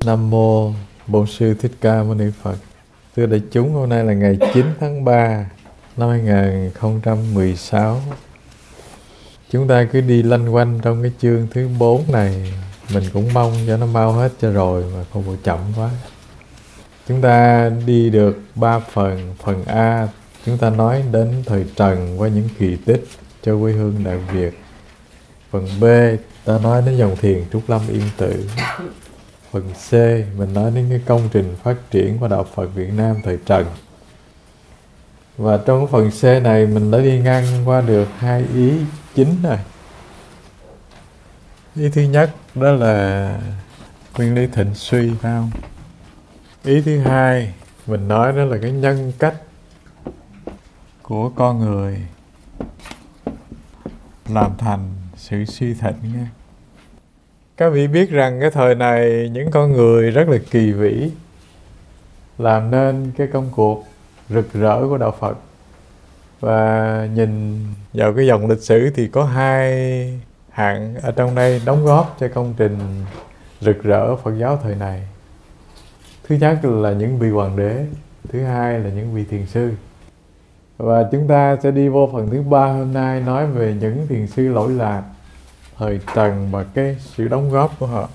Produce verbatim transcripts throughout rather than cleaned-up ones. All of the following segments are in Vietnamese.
Nam Mô Bổn Sư Thích Ca Mâu Ni Phật. Thưa đại chúng, hôm nay là ngày chín tháng ba năm hai nghìn không trăm mười sáu. Chúng ta cứ đi lanh quanh trong cái chương thứ bốn này. Mình cũng mong cho nó mau hết cho rồi mà không có chậm quá. Chúng ta đi được ba phần. Phần A chúng ta nói đến thời Trần qua những kỳ tích cho quê hương Đại Việt. Phần B ta nói đến dòng thiền Trúc Lâm Yên Tự. Phần C mình nói đến cái công trình phát triển của Đạo Phật Việt Nam thời Trần. Và trong phần C này mình đã đi ngang qua được hai ý chính rồi. Ý thứ nhất đó là nguyên lý thịnh suy, phải không? Ý thứ hai mình nói đó là cái nhân cách của con người làm thành sự suy thịnh nha. Các vị biết rằng cái thời này những con người rất là kỳ vĩ làm nên cái công cuộc rực rỡ của Đạo Phật. Và nhìn vào cái dòng lịch sử thì có hai hạng ở trong đây đóng góp cho công trình rực rỡ Phật giáo thời này. Thứ nhất là những vị hoàng đế, thứ hai là những vị thiền sư. Và chúng ta sẽ đi vô phần thứ ba hôm nay, nói về những thiền sư lỗi lạc thời Trần và cái sự đóng góp của họ.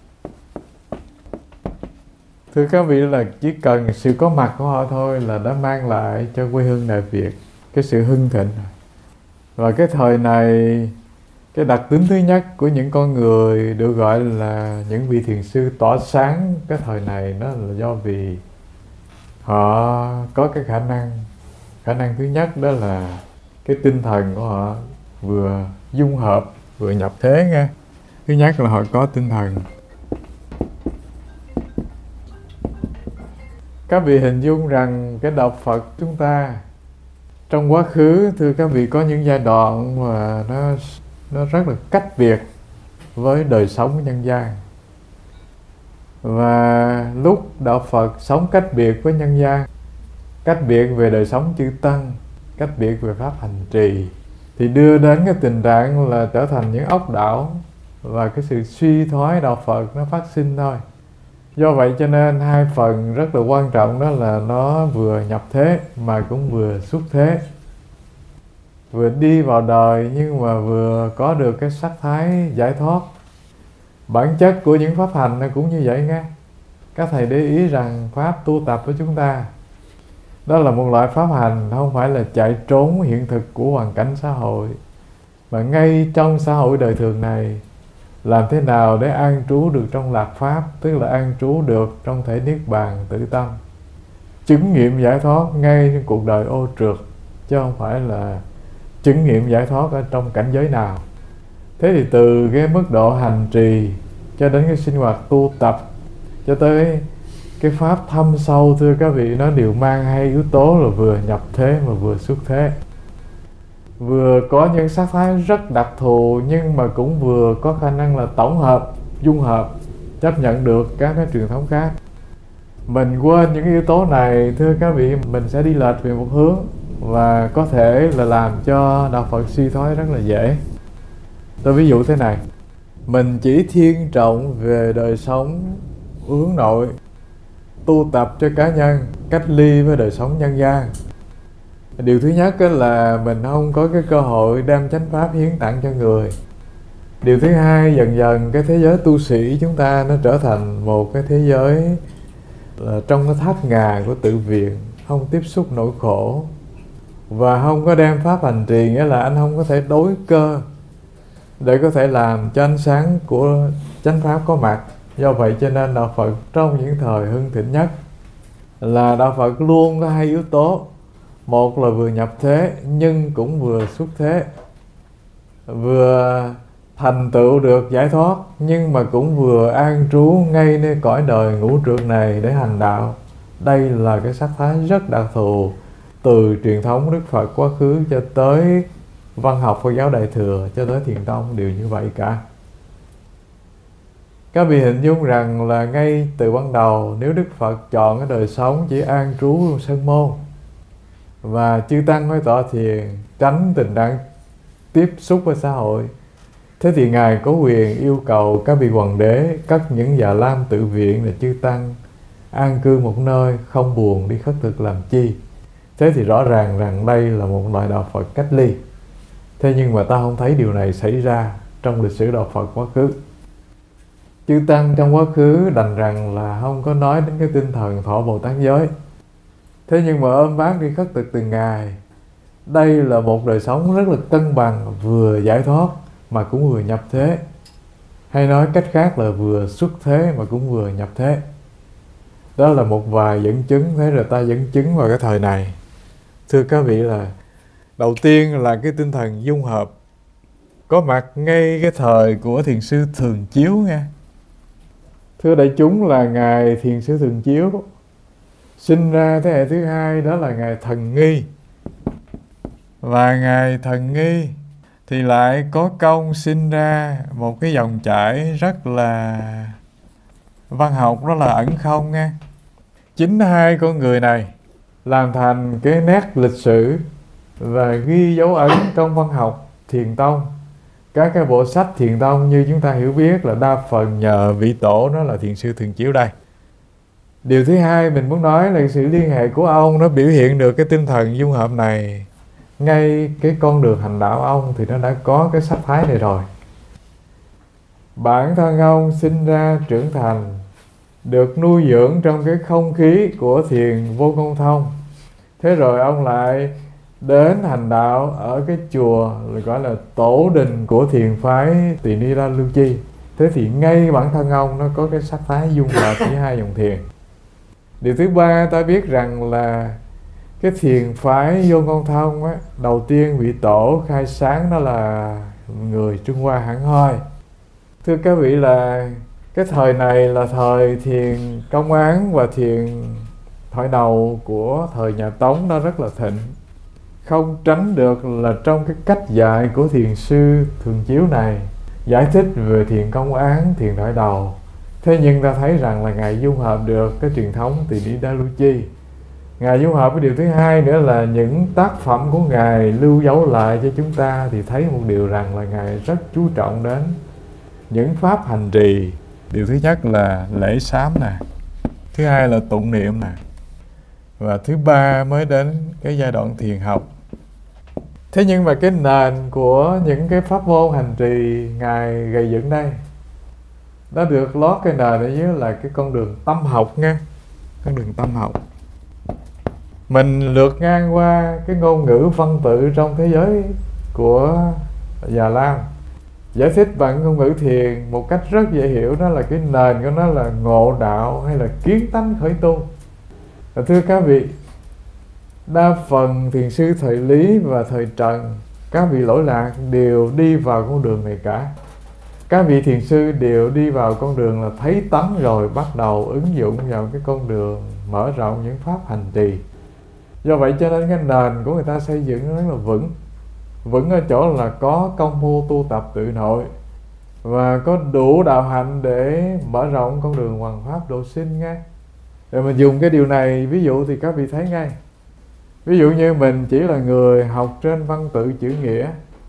Thưa các vị, là chỉ cần sự có mặt của họ thôi là đã mang lại cho quê hương Đại Việt cái sự hưng thịnh. Và cái thời này, cái đặc tính thứ nhất của những con người được gọi là những vị thiền sư tỏa sáng cái thời này, nó là do vì họ có cái khả năng khả năng thứ nhất đó là cái tinh thần của họ vừa dung hợp vừa nhập thế nghe. Thứ nhất là họ có tinh thần. Các vị hình dung rằng cái Đạo Phật chúng ta trong quá khứ, thưa các vị, có những giai đoạn mà nó nó rất là cách biệt với đời sống của nhân gian. Và lúc Đạo Phật sống cách biệt với nhân gian, cách biệt về đời sống chư tăng, cách biệt về pháp hành trì, thì đưa đến cái tình trạng là trở thành những ốc đảo và cái sự suy thoái Đạo Phật nó phát sinh thôi. Do vậy cho nên hai phần rất là quan trọng, đó là nó vừa nhập thế mà cũng vừa xuất thế, vừa đi vào đời nhưng mà vừa có được cái sắc thái giải thoát. Bản chất của những pháp hành nó cũng như vậy nghe. Các thầy để ý rằng pháp tu tập của chúng ta đó là một loại pháp hành không phải là chạy trốn hiện thực của hoàn cảnh xã hội, mà ngay trong xã hội đời thường này làm thế nào để an trú được trong lạc pháp, tức là an trú được trong thể niết bàn tự tâm, chứng nghiệm giải thoát ngay trong cuộc đời ô trượt, chứ không phải là chứng nghiệm giải thoát ở trong cảnh giới nào. Thế thì từ cái mức độ hành trì cho đến cái sinh hoạt tu tập cho tới cái pháp thâm sâu, thưa các vị, nó đều mang hai yếu tố là vừa nhập thế mà vừa xuất thế. Vừa có những sắc thái rất đặc thù nhưng mà cũng vừa có khả năng là tổng hợp, dung hợp, chấp nhận được các cái truyền thống khác. Mình quên những yếu tố này, thưa các vị, mình sẽ đi lệch về một hướng và có thể là làm cho Đạo Phật suy thoái rất là dễ. Tôi ví dụ thế này, mình chỉ thiên trọng về đời sống hướng nội, tu tập cho cá nhân, cách ly với đời sống nhân gian. Điều thứ nhất là mình không có cái cơ hội đem chánh pháp hiến tặng cho người. Điều thứ hai, dần dần cái thế giới tu sĩ chúng ta nó trở thành một cái thế giới là trong cái tháp ngà của tự viện, không tiếp xúc nỗi khổ và không có đem pháp hành trì, nghĩa là anh không có thể đối cơ để có thể làm cho ánh sáng của chánh pháp có mặt. Do vậy cho nên Đạo Phật trong những thời hưng thịnh nhất là Đạo Phật luôn có hai yếu tố. Một là vừa nhập thế nhưng cũng vừa xuất thế, vừa thành tựu được giải thoát nhưng mà cũng vừa an trú ngay nơi cõi đời ngũ trượt này để hành đạo. Đây là cái sắc thái rất đặc thù từ truyền thống Đức Phật quá khứ cho tới văn học Phật giáo Đại Thừa cho tới Thiền Tông đều như vậy cả. Các vị hình dung rằng là ngay từ ban đầu, nếu Đức Phật chọn cái đời sống chỉ an trú trong sân môn và chư tăng mới tọa thiền, tránh tình trạng tiếp xúc với xã hội, Thế thì Ngài có quyền yêu cầu các vị hoàng đế cất những Già Lam tự viện là chư tăng an cư một nơi, không buồn đi khất thực làm chi. Thế thì rõ ràng rằng đây là một loại đạo Phật cách ly. Thế nhưng mà ta không thấy điều này xảy ra trong lịch sử đạo Phật quá khứ. Chư tăng trong quá khứ đành rằng là không có nói đến cái tinh thần thọ Bồ Tát giới. Thế nhưng mà ôm bác đi khất thực từng ngày. Đây là một đời sống rất là cân bằng, vừa giải thoát mà cũng vừa nhập thế. Hay nói cách khác là vừa xuất thế mà cũng vừa nhập thế. Đó là một vài dẫn chứng. Thế rồi ta dẫn chứng vào cái thời này. Thưa các vị là đầu tiên là cái tinh thần dung hợp có mặt ngay cái thời của Thiền sư Thường Chiếu nha. Thưa đại chúng là Ngài Thiền sư Thường Chiếu sinh ra thế hệ thứ hai, đó là Ngài Thần Nghi. Và Ngài Thần Nghi thì lại có công sinh ra một cái dòng chảy rất là văn học, đó là Ẩn Không nha. Chính hai con người này làm thành cái nét lịch sử và ghi dấu ấn trong văn học Thiền Tông. Các cái bộ sách Thiền Tông như chúng ta hiểu biết là đa phần nhờ vị tổ đó là Thiền sư Thường Chiếu đây. Điều thứ hai mình muốn nói là sự liên hệ của ông nó biểu hiện được cái tinh thần dung hợp này. Ngay cái con đường hành đạo ông thì nó đã có cái sắc thái này rồi. Bản thân ông sinh ra trưởng thành, được nuôi dưỡng trong cái không khí của thiền Vô Công Thông. Thế rồi ông lại đến hành đạo ở cái chùa gọi là tổ đình của thiền phái Tỳ Ni La Lưu Chi. Thế thì ngay bản thân ông nó có cái sắc thái dung hợp với hai dòng thiền. Điều thứ ba ta biết rằng là cái thiền phái Vô Công Thông á, đầu tiên vị tổ khai sáng đó là người Trung Hoa hẳn hoi. Thưa các vị là cái thời này là thời thiền Công Án và thiền thoại đầu của thời nhà Tống đó rất là thịnh. Không tránh được là trong cái cách dạy của thiền sư Thường Chiếu này giải thích về thiền Công Án, thiền thoại đầu. Thế nhưng ta thấy rằng là Ngài dung hợp được cái truyền thống Tỳ Ni La Lưu Chi. Ngài dung hợp với điều thứ hai nữa là những tác phẩm của Ngài lưu dấu lại cho chúng ta, thì thấy một điều rằng là Ngài rất chú trọng đến những pháp hành trì. Điều thứ nhất là lễ sám nè, thứ hai là tụng niệm nè, và thứ ba mới đến cái giai đoạn thiền học. Thế nhưng mà cái nền của những cái pháp môn hành trì Ngài gây dựng đây, nó được lót cái nền ở dưới là cái con đường tâm học nha. Con đường tâm học. Mình lượt ngang qua cái ngôn ngữ văn tự trong thế giới của Già Lam, giải thích bằng ngôn ngữ thiền một cách rất dễ hiểu. Đó là cái nền của nó là ngộ đạo hay là kiến tánh khởi tu. Và thưa các vị, đa phần thiền sư thời Lý và thời Trần, các vị lỗi lạc đều đi vào con đường này cả. Các vị thiền sư đều đi vào con đường là thấy tánh rồi bắt đầu ứng dụng vào cái con đường mở rộng những pháp hành trì. Do vậy cho nên cái nền của người ta xây dựng nó rất là vững. Vững ở chỗ là có công phu tu tập tự nội và có đủ đạo hạnh để mở rộng con đường hoằng pháp độ sinh ngay. Rồi mình dùng cái điều này ví dụ thì các vị thấy ngay. Ví dụ như mình chỉ là người học trên văn tự chữ nghĩa,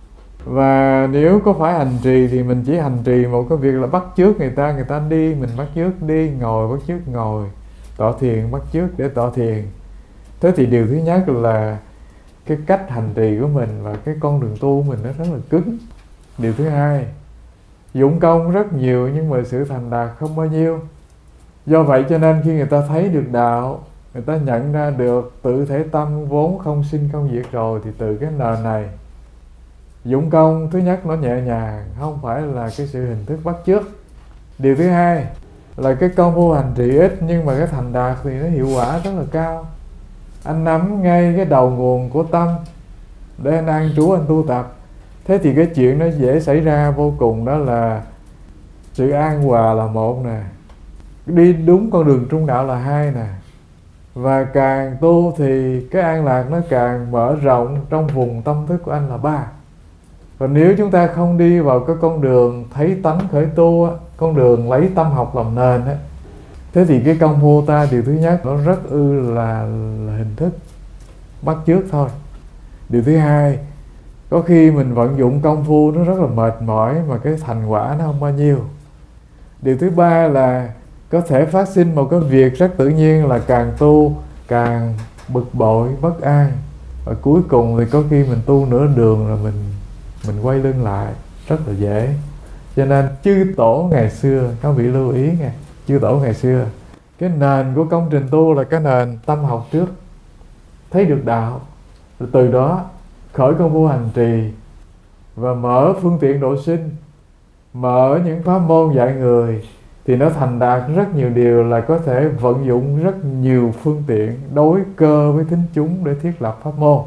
và nếu có phải hành trì thì mình chỉ hành trì một cái việc là bắt chước người ta, người ta đi mình bắt chước đi, ngồi bắt chước ngồi, tọa thiền bắt chước để tọa thiền. Thế thì điều thứ nhất là cái cách hành trì của mình và cái con đường tu của mình nó rất là cứng. Điều thứ hai, dụng công rất nhiều nhưng mà sự thành đạt không bao nhiêu. Do vậy cho nên khi người ta thấy được đạo, người ta nhận ra được tự thể tâm vốn không sinh không diệt rồi, thì từ cái nền này dụng công thứ nhất nó nhẹ nhàng, không phải là cái sự hình thức bắt chước. Điều thứ hai là cái công phu hành trì ít nhưng mà cái thành đạt thì nó hiệu quả rất là cao. Anh nắm ngay cái đầu nguồn của tâm để anh an trú, anh tu tập. Thế thì cái chuyện nó dễ xảy ra vô cùng, đó là sự an hòa là một nè, đi đúng con đường trung đạo là hai nè, và càng tu thì cái an lạc nó càng mở rộng trong vùng tâm thức của anh là ba. Và nếu chúng ta không đi vào cái con đường thấy tánh khởi tu, con đường lấy tâm học làm nền á, thế thì cái công phu ta điều thứ nhất nó rất ư là, là hình thức bắt chước thôi. Điều thứ hai, Có khi mình vận dụng công phu nó rất là mệt mỏi mà cái thành quả nó không bao nhiêu. Điều thứ ba là có thể phát sinh một cái việc rất tự nhiên là càng tu càng bực bội, bất an. Và cuối cùng thì có khi mình tu nửa đường rồi mình mình quay lưng lại, rất là dễ. Cho nên chư tổ ngày xưa, các vị lưu ý nghe, chư tổ ngày xưa, cái nền của công trình tu là cái nền tâm học trước, thấy được đạo, rồi từ đó khởi công phu hành trì và mở phương tiện độ sinh, mở những pháp môn dạy người, thì nó thành đạt rất nhiều điều là có thể vận dụng rất nhiều phương tiện đối cơ với thính chúng để thiết lập pháp môn.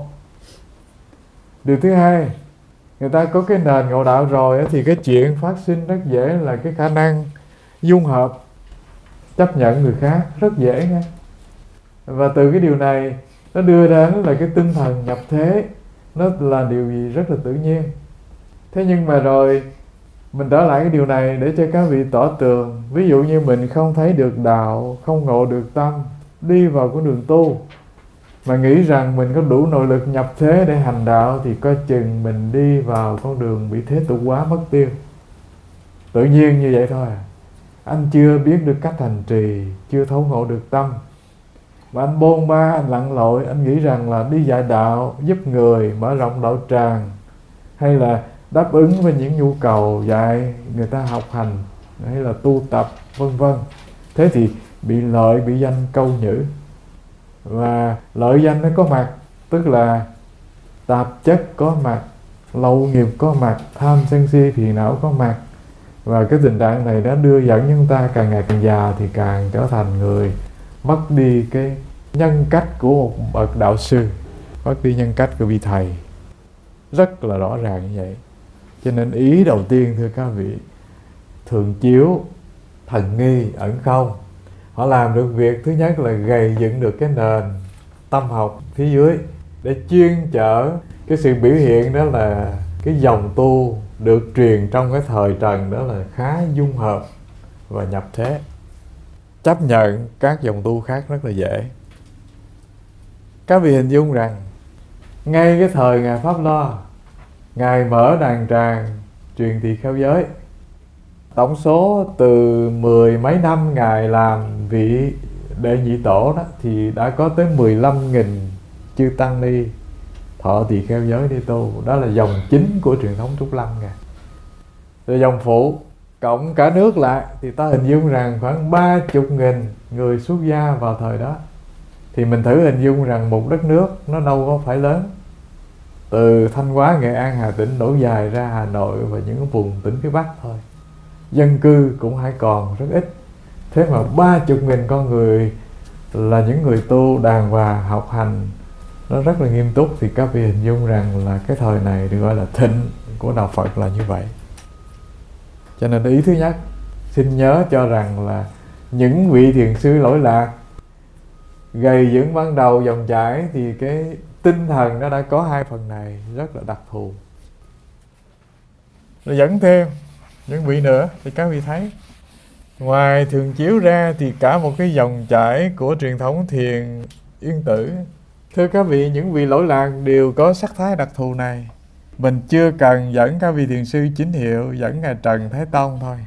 Điều thứ hai, người ta có cái nền ngộ đạo rồi thì cái chuyện phát sinh rất dễ là cái khả năng dung hợp, chấp nhận người khác rất dễ nghe. Và từ cái điều này nó đưa đến là cái tinh thần nhập thế, nó là điều gì rất là tự nhiên. Thế nhưng mà rồi mình trở lại cái điều này để cho các vị tỏ tường. Ví dụ như mình không thấy được đạo, không ngộ được tâm, đi vào con đường tu mà nghĩ rằng mình có đủ nội lực nhập thế để hành đạo, thì coi chừng mình đi vào con đường bị thế tục hóa mất tiêu. Tự nhiên như vậy thôi à. Anh chưa biết được cách hành trì, chưa thấu ngộ được tâm, mà anh bôn ba, anh lặn lội, anh nghĩ rằng là đi dạy đạo, giúp người, mở rộng đạo tràng, hay là đáp ứng với những nhu cầu dạy người ta học hành, hay là tu tập, vân vân. Thế thì bị lợi, bị danh câu nhữ. Và lợi danh nó có mặt, tức là tạp chất có mặt, lậu nghiệp có mặt, tham sân si phiền não có mặt. Và cái tình trạng này đã đưa dẫn chúng ta càng ngày càng già thì càng trở thành người mất đi cái nhân cách của một bậc đạo sư, mất đi nhân cách của vị thầy. Rất là rõ ràng như vậy. Cho nên ý đầu tiên thưa các vị, thường chiếu, thần nghi, ẩn không, họ làm được việc thứ nhất là gầy dựng được cái nền tâm học phía dưới để chuyên chở cái sự biểu hiện, đó là cái dòng tu được truyền trong cái thời Trần, đó là khá dung hợp và nhập thế, chấp nhận các dòng tu khác rất là dễ. Các vị hình dung rằng ngay cái thời Ngài Pháp Lo, Ngài mở đàn tràng truyền tỳ kheo giới, tổng số từ mười mấy năm Ngài làm vị đệ nhị tổ đó, thì đã có tới mười lăm nghìn chư tăng ni thọ tỳ kheo giới đi tu. Đó là dòng chính của truyền thống Trúc Lâm Ngài. Rồi dòng phụ cộng cả nước lại thì ta hình dung rằng khoảng ba chục nghìn người xuất gia vào thời đó. Thì mình thử hình dung rằng một đất nước nó đâu có phải lớn, từ Thanh Hóa, Nghệ An, Hà Tĩnh đổ dài ra Hà Nội và những vùng tỉnh phía Bắc thôi, dân cư cũng hay còn rất ít. Thế mà ba chục nghìn con người là những người tu đàng hoàng học hành nó rất là nghiêm túc, thì các vị hình dung rằng là cái thời này được gọi là thịnh của đạo Phật là như vậy. Cho nên ý thứ nhất, xin nhớ cho rằng là những vị thiền sư lỗi lạc gầy dựng ban đầu dòng chảy thì cái tinh thần nó đã có hai phần này rất là đặc thù. Rồi dẫn thêm những vị nữa thì các vị thấy, ngoài thường chiếu ra thì cả một cái dòng chảy của truyền thống thiền yên tử. Thưa các vị, những vị lỗi lạc đều có sắc thái đặc thù này. Mình chưa cần dẫn các vị thiền sư chính hiệu, dẫn Ngài Trần Thái Tông thôi,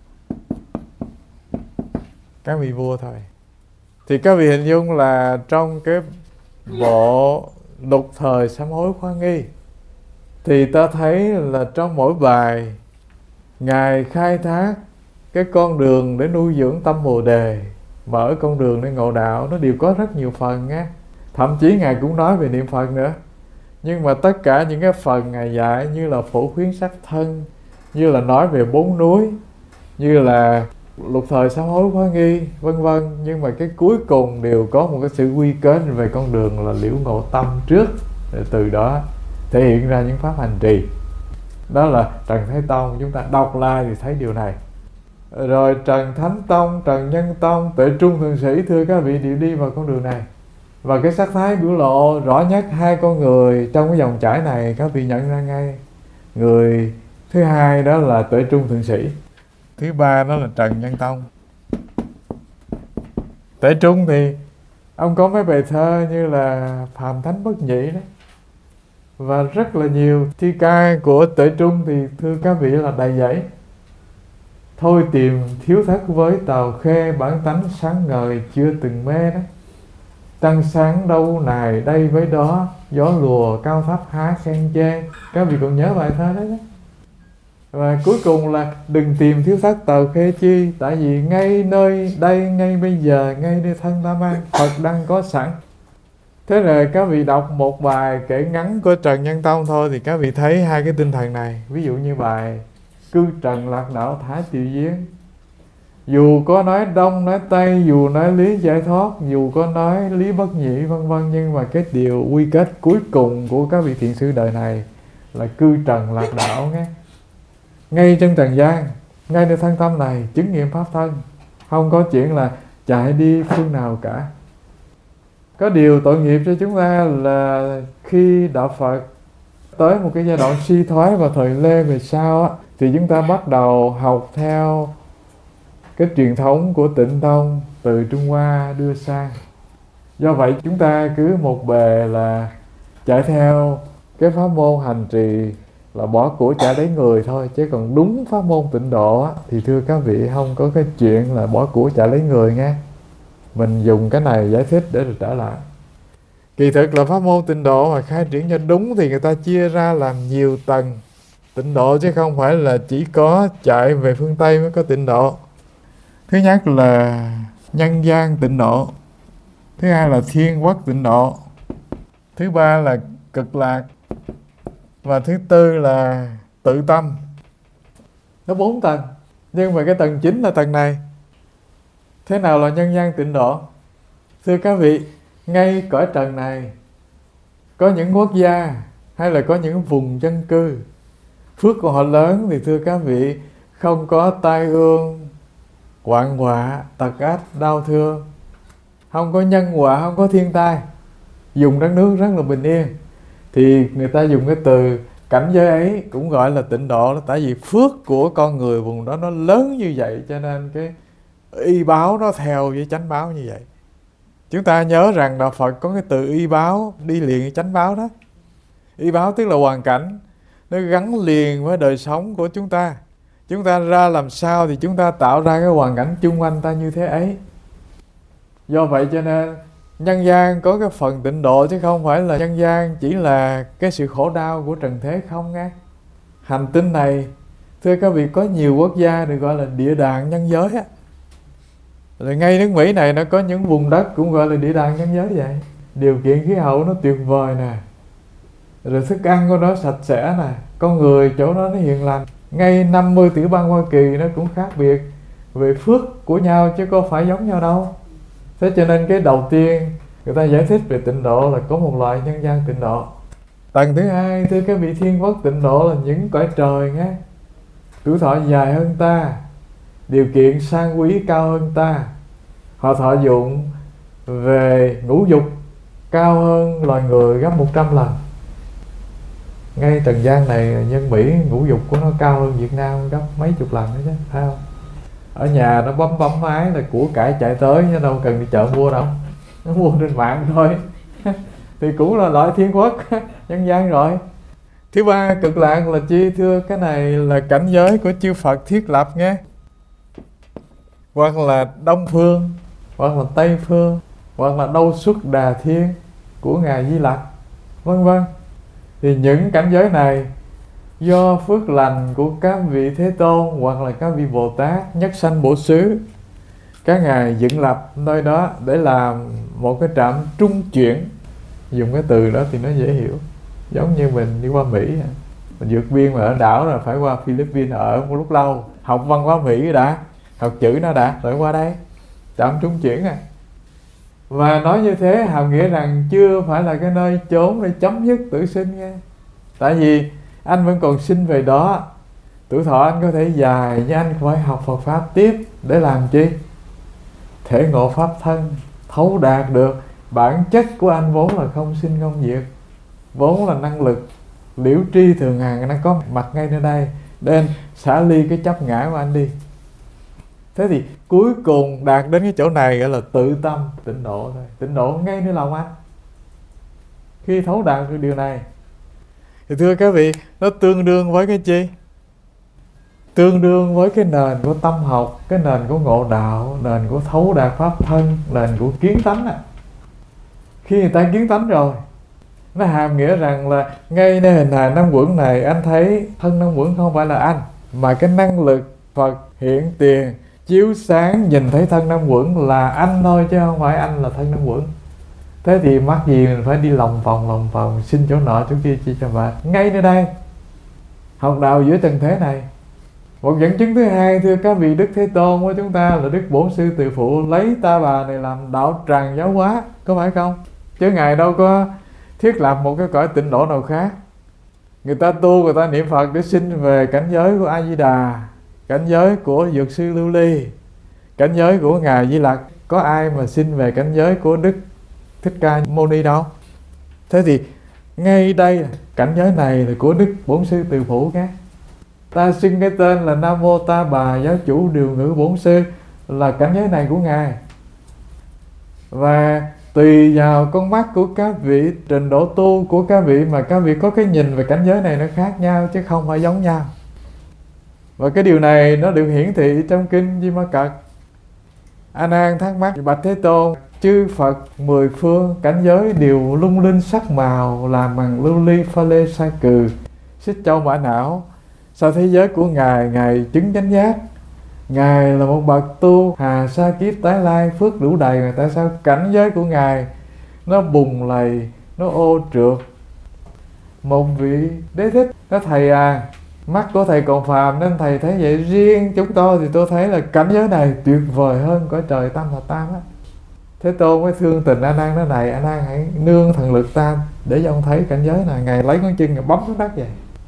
các vị vua thôi. Thì các vị hình dung là trong cái bộ Lục Thời Sám Hối Khoa Nghi thì ta thấy là trong mỗi bài Ngài khai thác cái con đường để nuôi dưỡng tâm Bồ Đề, mở con đường để ngộ đạo, nó đều có rất nhiều phần nghe. Thậm chí Ngài cũng nói về niệm Phật nữa. Nhưng mà tất cả những cái phần Ngài dạy như là phổ khuyến sắc thân, như là nói về bốn núi, như là Lục Thời Sám Hối Khoa Nghi, vân vân. Nhưng mà cái cuối cùng đều có một cái sự quy kết về con đường là liễu ngộ tâm trước, để từ đó thể hiện ra những pháp hành trì. Đó là Trần Thái Tông, chúng ta đọc lại thì thấy điều này. Rồi Trần Thánh Tông, Trần Nhân Tông, Tuệ Trung Thượng Sĩ, thưa các vị, đều đi vào con đường này. Và cái sắc thái biểu lộ rõ nhất hai con người trong cái dòng chảy này, các vị nhận ra ngay. Người thứ hai đó là Tuệ Trung Thượng Sĩ, thứ ba đó là Trần Nhân Tông. Tuệ Trung thì ông có mấy bài thơ như là Phàm Thánh Bất Nhị đấy, Và rất là nhiều thi ca của Tuệ Trung thì thưa các vị là đầy dẫy. Thôi tìm thiếu thất với tàu khê, bản tánh sáng ngời chưa từng mê đó. Trăng sáng đâu nài đây với đó, gió lùa cao thấp há khen chê. Các vị còn nhớ bài thơ đấy đó. Và cuối cùng là đừng tìm thiếu thất tàu khê chi, tại vì ngay nơi đây, ngay bây giờ, ngay nơi thân ta mang, Phật đang có sẵn. Thế rồi các vị đọc một bài kể ngắn của Trần Nhân Tông thôi thì các vị thấy hai cái tinh thần này. Ví dụ như bài Cư trần lạc đạo thả tiểu giếng. Dù có nói đông nói tây, dù nói lý giải thoát, dù có nói lý bất nhị vân vân, nhưng mà cái điều quy kết cuối cùng của các vị thiện sư đời này là cư trần lạc đạo nghe. Ngay trong trần gian, ngay nơi thân tâm này chứng nghiệm pháp thân, không có chuyện là chạy đi phương nào cả. Có điều tội nghiệp cho chúng ta là khi đạo Phật tới một cái giai đoạn suy thoái vào thời Lê về sau á, thì chúng ta bắt đầu học theo cái truyền thống của Tịnh Tông từ Trung Hoa đưa sang. Do vậy chúng ta cứ một bề là chạy theo cái pháp môn hành trì là bỏ của trả lấy người thôi, chứ còn đúng pháp môn tịnh độ á, thì thưa các vị không có cái chuyện là bỏ của trả lấy người nghe. Mình dùng cái này giải thích để được trở lại. Kỳ thực là pháp môn tịnh độ mà khai triển cho đúng thì người ta chia ra làm nhiều tầng tịnh độ, chứ không phải là chỉ có chạy về phương Tây mới có tịnh độ. Thứ nhất là nhân gian tịnh độ, thứ hai là thiên quốc tịnh độ, thứ ba là cực lạc, và thứ tư là tự tâm. Nó bốn tầng, nhưng mà cái tầng chính là tầng này. Thế nào là nhân gian tịnh độ? Thưa các vị, ngay cõi trần này có những quốc gia hay là có những vùng dân cư, phước của họ lớn thì thưa các vị không có tai ương, hoạn họa, tật ách, đau thương, không có nhân họa, không có thiên tai, dùng đất nước rất là bình yên, thì người ta dùng cái từ cảnh giới ấy cũng gọi là tịnh độ đó. Tại vì phước của con người vùng đó nó lớn như vậy, cho nên cái y báo nó theo với chánh báo như vậy. Chúng ta nhớ rằng Đạo Phật có cái từ y báo đi liền với chánh báo đó. Y báo tức là hoàn cảnh, nó gắn liền với đời sống của chúng ta. Chúng ta ra làm sao thì chúng ta tạo ra cái hoàn cảnh chung quanh ta như thế ấy. Do vậy cho nên nhân gian có cái phần tịnh độ, chứ không phải là nhân gian chỉ là cái sự khổ đau của trần thế không nghe. Hành tinh này, thưa các vị, có nhiều quốc gia được gọi là địa đàng nhân giới á. Rồi ngay nước Mỹ này nó có những vùng đất cũng gọi là địa đàng nhân giới vậy. Điều kiện khí hậu nó tuyệt vời nè, rồi thức ăn của nó sạch sẽ nè, con người chỗ đó nó hiền lành. Ngay năm mươi tiểu bang Hoa Kỳ nó cũng khác biệt về phước của nhau chứ có phải giống nhau đâu. Thế cho nên cái đầu tiên người ta giải thích về tịnh độ là có một loại nhân gian tịnh độ. Tầng thứ hai, thưa các vị, thiên quốc tịnh độ là những cõi trời nghe, tuổi thọ dài hơn ta, điều kiện sang quý cao hơn ta, họ thọ dụng về ngũ dục cao hơn loài người gấp một trăm lần. Ngay trần gian này nhân Mỹ ngũ dục của nó cao hơn Việt Nam gấp mấy chục lần đó chứ, phải không? Ở nhà nó bấm bấm máy là của cải chạy tới, chứ đâu cần đi chợ mua đâu, nó mua trên mạng thôi. Thì cũng là loại thiên quốc nhân gian rồi. Thứ ba, cực lạc là chi? Thưa, cái này là cảnh giới của chư Phật thiết lập nghe, hoặc là Đông Phương, hoặc là Tây Phương, hoặc là Đâu Xuất Đà Thiên của Ngài Di Lặc, vân vân. Thì những cảnh giới này do phước lành của các vị Thế Tôn hoặc là các vị Bồ Tát nhất sanh bổ xứ, các ngài dựng lập nơi đó để làm một cái trạm trung chuyển. Dùng cái từ đó thì nó dễ hiểu, giống như mình đi qua Mỹ, mình vượt biên mà ở đảo là phải qua Philippines ở một lúc lâu, học văn hóa Mỹ đã, học chữ nó đã, rồi qua đây trạm trung chuyển à. Và nói như thế hàm nghĩa rằng chưa phải là cái nơi chốn để chấm dứt tử sinh nghe. Tại vì anh vẫn còn sinh về đó, tuổi thọ anh có thể dài, nhưng anh phải học Phật Pháp tiếp để làm chi? Thể ngộ Pháp thân, thấu đạt được bản chất của anh vốn là không sinh không diệt, vốn là năng lực liễu tri thường hằng, nó có mặt ngay nơi đây, để anh xả ly cái chấp ngã của anh đi. Thế thì cuối cùng đạt đến cái chỗ này gọi là tự tâm tịnh độ thôi. Tịnh độ ngay nơi lòng anh. Khi thấu đạt được điều này Thì thưa các vị, nó tương đương với cái chi? Tương đương với cái nền của tâm học, cái nền của ngộ đạo, nền của thấu đạt pháp thân, nền của kiến tánh à. Khi người ta kiến tánh rồi, nó hàm nghĩa rằng là ngay nơi hình hài năm uẩn này, anh thấy thân năm uẩn không phải là anh, mà cái năng lực Phật hiện tiền chiếu sáng nhìn thấy thân năm uẩn là anh thôi, chứ không phải anh là thân năm uẩn. Thế thì mắc gì mình phải đi lòng vòng lòng vòng xin chỗ nọ chỗ kia chi cho mệt. Ngay nơi đây, học đạo giữa trần thế này. Một dẫn chứng thứ hai, thưa các vị, Đức Thế Tôn của chúng ta là Đức Bổn Sư Từ Phụ lấy ta bà này làm đạo tràng giáo hóa, có phải không? Chứ Ngài đâu có thiết lập một cái cõi tịnh độ nào khác. Người ta tu, người ta niệm Phật để sinh về cảnh giới của A Di Đà, cảnh giới của Dược Sư Lưu Ly, cảnh giới của Ngài Di Lặc. Có ai mà sinh về cảnh giới của Đức Thích Ca Mâu Ni đâu. Thế thì ngay đây cảnh giới này là của Đức Bổn Sư Từ Phụ các. Ta xưng cái tên là Nam Mô Ta Bà Giáo Chủ Điều Ngữ Bổn Sư là cảnh giới này của Ngài. Và tùy vào con mắt của các vị, trình độ tu của các vị mà các vị có cái nhìn về cảnh giới này nó khác nhau, chứ không phải giống nhau. Và cái điều này nó được hiển thị trong kinh Di Ma Cật. A Nan thắc mắc: bạch Thế Tôn, chư Phật mười phương cảnh giới đều lung linh sắc màu, làm bằng lưu ly pha lê sa cừ, xích châu mã não. Sao thế giới của Ngài, Ngài chứng chánh giác, Ngài là một bậc tu hà sa kiếp tái lai, phước đủ đầy, mà tại sao cảnh giới của Ngài nó bùng lầy, nó ô trượt? Một vị Đế Thích nói: thầy à, mắt của thầy còn phàm nên thầy thấy vậy, riêng chúng tôi thì tôi thấy là cảnh giới này tuyệt vời hơn cõi trời tam thập tam á. Thế Tôn mới thương tình A Nan nói: này A Nan, hãy nương thần lực tam để cho ông thấy cảnh giới này. Ngài lấy con chân, Ngài bấm xuống đất vậy.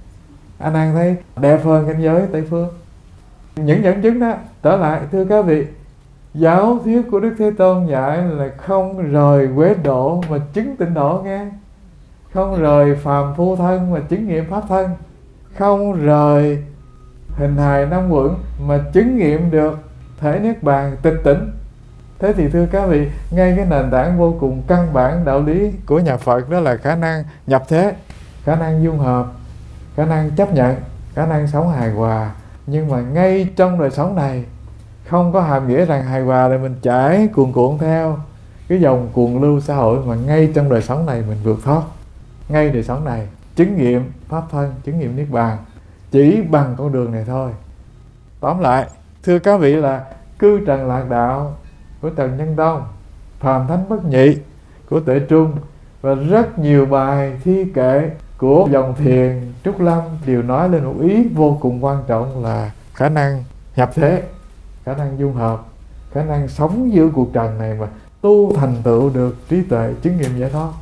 A Nan thấy đẹp hơn cảnh giới Tây phương. Những dẫn chứng đó trở lại, thưa các vị, giáo thuyết của Đức Thế Tôn dạy là không rời quế độ mà chứng tịnh độ nghe, không rời phàm phu thân mà chứng nghiệm pháp thân, không rời hình hài năm uẩn mà chứng nghiệm được thể niết bàn tịch tỉnh. Thế thì thưa các vị, ngay cái nền tảng vô cùng căn bản đạo lý của nhà Phật đó là khả năng nhập thế, khả năng dung hợp, khả năng chấp nhận, khả năng sống hài hòa. Nhưng mà ngay trong đời sống này không có hàm nghĩa rằng hài hòa là mình chảy cuồn cuộn theo cái dòng cuồng lưu xã hội, mà ngay trong đời sống này mình vượt thoát. Ngay đời sống này chứng nghiệm pháp thân, chứng nghiệm niết bàn chỉ bằng con đường này thôi. Tóm lại, thưa các vị, là cư trần lạc đạo của Trần Nhân Tông, phàm thánh bất nhị của Tuệ Trung, và rất nhiều bài thi kệ của dòng thiền Trúc Lâm đều nói lên một ý vô cùng quan trọng là khả năng nhập thế, khả năng dung hợp, khả năng sống giữa cuộc trần này mà tu thành tựu được trí tuệ chứng nghiệm giải thoát.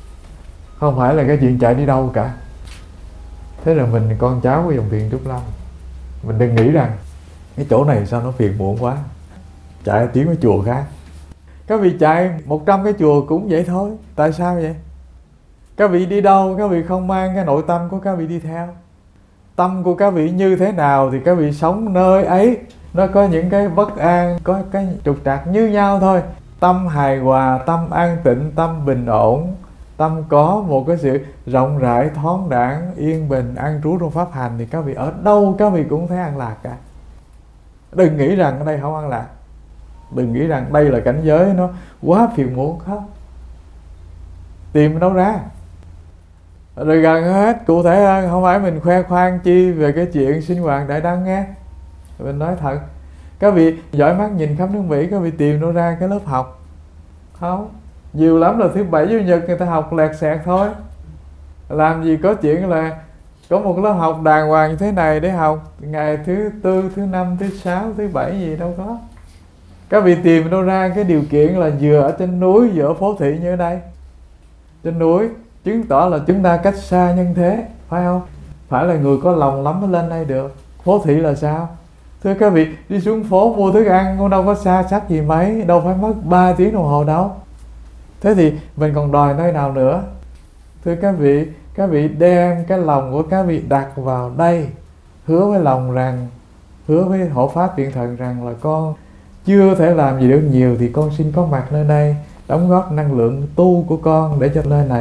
Không phải là cái chuyện chạy đi đâu cả. Thế là mình con cháu của dòng thiền Trúc Lâm, mình đừng nghĩ rằng cái chỗ này sao nó phiền muộn quá, chạy tiến với chùa khác. Các vị chạy một trăm cái chùa cũng vậy thôi. Tại sao vậy? Các vị đi đâu, các vị không mang cái nội tâm của các vị đi theo. Tâm của các vị như thế nào thì các vị sống nơi ấy. Nó có những cái bất an, có cái trục trặc như nhau thôi. Tâm hài hòa, tâm an tịnh, tâm bình ổn, tâm có một cái sự rộng rãi, thoáng đãng, yên bình, an trú trong pháp hành, thì các vị ở đâu các vị cũng thấy an lạc cả. Đừng nghĩ rằng ở đây không an lạc. Đừng nghĩ rằng đây là cảnh giới nó quá phiền muộn. Không, tìm đâu ra. Rồi gần hết cụ thể hơn, không phải mình khoe khoang chi về cái chuyện sinh hoạt đại đăng nghe. Mình nói thật, các vị giỏi mắt nhìn khắp nước Mỹ, các vị tìm đâu ra cái lớp học? Không, nhiều lắm là thứ bảy chủ nhật người ta học lẹt xẹt thôi. Làm gì có chuyện là có một lớp học đàng hoàng như thế này để học ngày thứ tư, thứ năm, thứ sáu, thứ bảy gì đâu có. Các vị tìm đâu ra cái điều kiện là vừa ở trên núi vừa ở phố thị như ở đây. Trên núi chứng tỏ là chúng ta cách xa nhân thế, phải không? Phải là người có lòng lắm mới lên đây được. Phố thị là sao? Thưa các vị, đi xuống phố mua thức ăn cũng đâu có xa sắc gì mấy, đâu phải mất ba tiếng đồng hồ đâu. Thế thì mình còn đòi nơi nào nữa? Thưa các vị, các vị đem cái lòng của các vị đặt vào đây, hứa với lòng rằng, hứa với hộ pháp tiện thần rằng là con chưa thể làm gì được nhiều thì con xin có mặt nơi đây, đóng góp năng lượng tu của con để cho nơi này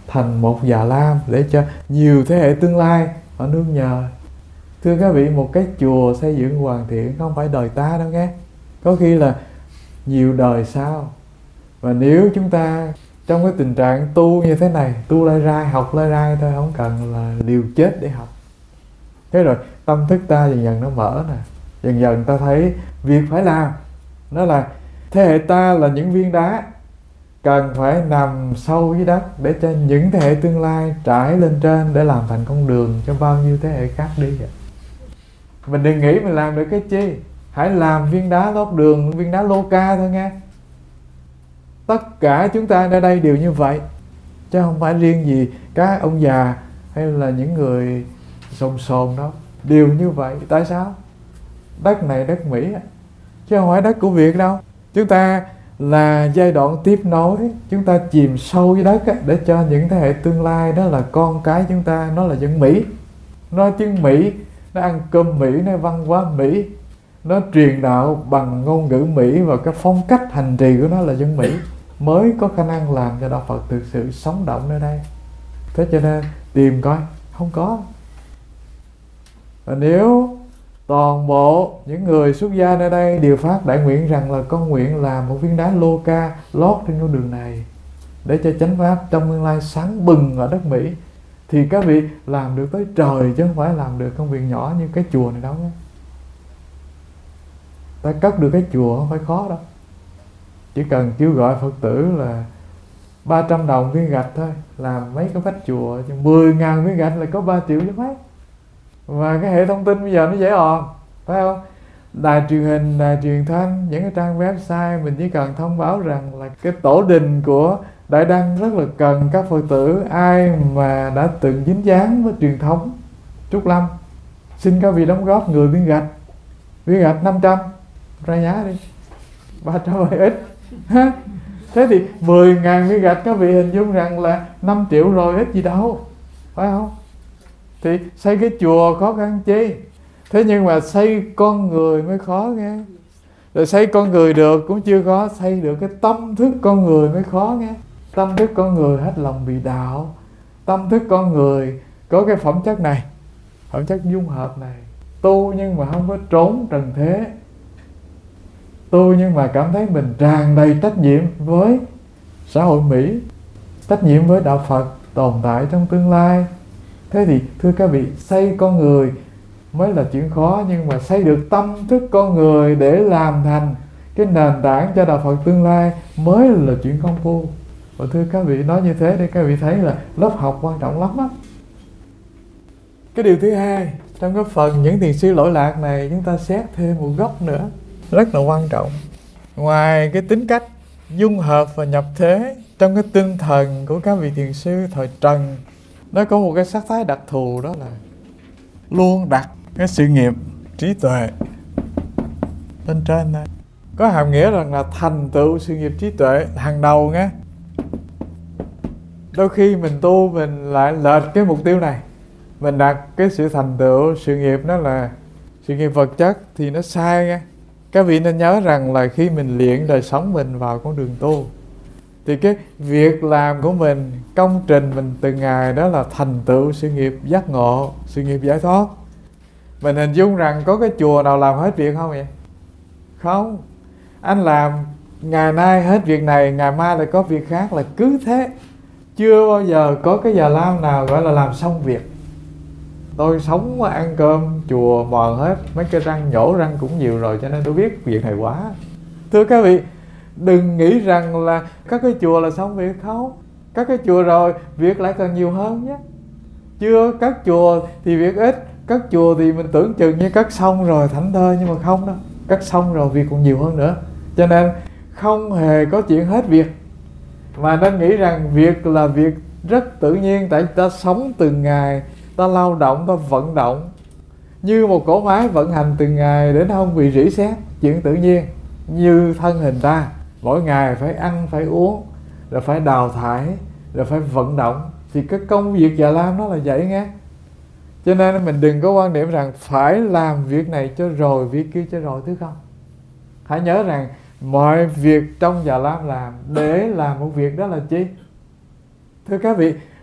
thành một già lam để cho nhiều thế hệ tương lai họ nương nhờ. Thưa các vị, một cái chùa xây dựng hoàn thiện không phải đời ta đâu nghe, có khi là nhiều đời sau. Và nếu chúng ta trong cái tình trạng tu như thế này, tu lai rai, học lai rai thôi, không cần là liều chết để học. Thế rồi tâm thức ta dần dần nó mở nè, dần dần ta thấy việc phải làm đó là thế hệ ta là những viên đá cần phải nằm sâu dưới đất để cho những thế hệ tương lai trải lên trên để làm thành con đường cho bao nhiêu thế hệ khác đi. Mình đừng nghĩ mình làm được cái chi, hãy làm viên đá lót đường, viên đá lô ca thôi nghe. Tất cả chúng ta ở đây đều như vậy, chứ không phải riêng gì các ông già hay là những người sồn sồn đâu, đều như vậy. Tại sao? Đất này đất Mỹ chứ không phải đất của Việt đâu. Chúng ta là giai đoạn tiếp nối, chúng ta chìm sâu dưới đất để cho những thế hệ tương lai, đó là con cái chúng ta, nó là dân Mỹ, nó tiếng Mỹ, nó ăn cơm Mỹ, nó văn hóa Mỹ, nó truyền đạo bằng ngôn ngữ Mỹ, và cái phong cách hành trì của nó là dân Mỹ, mới có khả năng làm cho đạo Phật thực sự sống động nơi đây. Thế cho nên tìm coi, không có. Và nếu toàn bộ những người xuất gia nơi đây đều phát đại nguyện rằng là con nguyện làm một viên đá lô ca lót trên con đường này để cho chánh pháp trong tương lai sáng bừng ở đất Mỹ, thì các vị làm được tới trời, chứ không phải làm được công việc nhỏ như cái chùa này đâu nhé. Ta cất được cái chùa không phải khó đâu, chỉ cần kêu gọi Phật tử là ba trăm đồng viên gạch thôi, làm mấy cái vách chùa, mười ngàn viên gạch là có ba triệu chứ mấy. Và cái hệ thông tin bây giờ nó dễ òn, phải không? Đài truyền hình, đài truyền thanh, những cái trang website, mình chỉ cần thông báo rằng là cái tổ đình của Đại Đăng rất là cần các Phật tử ai mà đã từng dính dáng với truyền thống Trúc Lâm, xin các vị đóng góp người viên gạch, viên gạch năm trăm, ra giá đi, ba trăm hơi ít. Thế thì mười ngàn viên gạch, các vị hình dung rằng là năm triệu rồi, ít gì đâu, phải không? Thì xây cái chùa khó khăn chi, thế nhưng mà xây con người mới khó nghe. Rồi xây con người được cũng chưa khó, xây được cái tâm thức con người mới khó nghe. Tâm thức con người hết lòng bị đạo, tâm thức con người có cái phẩm chất này, phẩm chất dung hợp này, tu nhưng mà không có trốn trần thế, tu nhưng mà cảm thấy mình tràn đầy trách nhiệm với xã hội Mỹ, trách nhiệm với đạo Phật tồn tại trong tương lai. Thế thì thưa các vị, xây con người mới là chuyện khó, nhưng mà xây được tâm thức con người để làm thành cái nền tảng cho đạo Phật tương lai mới là chuyện công phu. Và thưa các vị, nói như thế để các vị thấy là lớp học quan trọng lắm á. Cái điều thứ hai, trong cái phần những thiền sư lỗi lạc này, chúng ta xét thêm một góc nữa rất là quan trọng. Ngoài cái tính cách dung hợp và nhập thế trong cái tinh thần của các vị thiền sư thời Trần, nó có một cái sắc thái đặc thù, đó là luôn đặt cái sự nghiệp trí tuệ bên trên này. Có hàm nghĩa rằng là thành tựu sự nghiệp trí tuệ hàng đầu nghe. Đôi khi mình tu mình lại lệch cái mục tiêu này, mình đặt cái sự thành tựu sự nghiệp đó là sự nghiệp vật chất thì nó sai nghe. Các vị nên nhớ rằng là khi mình luyện đời sống mình vào con đường tu, thì cái việc làm của mình, công trình mình từng ngày đó là thành tựu sự nghiệp giác ngộ, sự nghiệp giải thoát. Mình hình dung rằng có cái chùa nào làm hết việc không vậy? Không. Anh làm ngày nay hết việc này, ngày mai lại có việc khác, là cứ thế. Chưa bao giờ có cái già lam nào gọi là làm xong việc. Tôi sống mà ăn cơm chùa mòn hết, mấy cái răng nhổ răng cũng nhiều rồi, cho nên tôi biết việc này quá. Thưa các vị, đừng nghĩ rằng là các cái chùa là xong việc, không. Các cái chùa rồi việc lại còn nhiều hơn nhé. Chưa các chùa thì việc ít, các chùa thì mình tưởng chừng như cắt xong rồi thảnh thơi, nhưng mà không đâu, cắt xong rồi việc còn nhiều hơn nữa. Cho nên không hề có chuyện hết việc, mà nên nghĩ rằng việc là việc rất tự nhiên. Tại ta sống từng ngày, ta lao động, ta vận động như một cỗ máy vận hành từng ngày để nó không bị rỉ sét, chuyện tự nhiên. Như thân hình ta mỗi ngày phải ăn, phải uống, rồi phải đào thải, rồi phải vận động, thì cái công việc già lam nó là vậy nghe. Cho nên mình đừng có quan niệm rằng phải làm việc này cho rồi, việc kia cho rồi, thứ không. Hãy nhớ rằng mọi việc trong già lam làm để làm một việc đó là chi? Thưa các vị,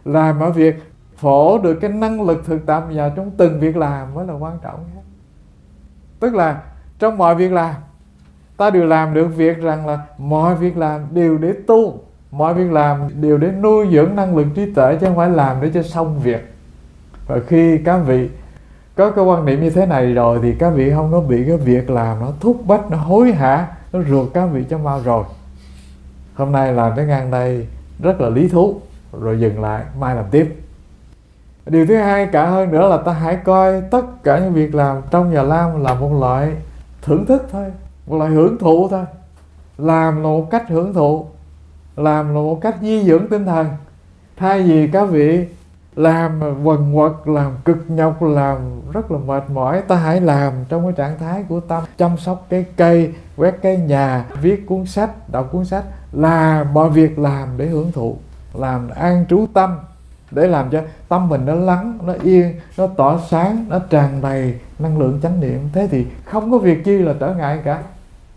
làm mọi việc, phổ được cái năng lực thực tập vào trong từng việc làm mới là quan trọng. Tức là trong mọi việc làm, ta đều làm được việc rằng là mọi việc làm đều để tu, mọi việc làm đều để nuôi dưỡng năng lực trí tuệ, chứ không phải làm để cho xong việc. Và khi các vị có cái quan niệm như thế này rồi thì các vị không có bị cái việc làm nó thúc bách, nó hối hả, nó ruột các vị cho mau rồi. Hôm nay làm tới ngang đây rất là lý thú, rồi dừng lại, mai làm tiếp. Điều thứ hai cả hơn nữa là ta hãy coi tất cả những việc làm trong nhà lam là một loại thưởng thức thôi, một loại hưởng thụ thôi. Làm là một cách hưởng thụ, làm là một cách di dưỡng tinh thần. Thay vì các vị làm quần quật, làm cực nhọc, làm rất là mệt mỏi, ta hãy làm trong cái trạng thái của tâm chăm sóc cái cây, quét cái nhà, viết cuốn sách, đọc cuốn sách. Là mọi việc làm để hưởng thụ, làm an trú tâm, để làm cho tâm mình nó lắng, nó yên, nó tỏa sáng, nó tràn đầy năng lượng chánh niệm. Thế thì không có việc chi là trở ngại cả.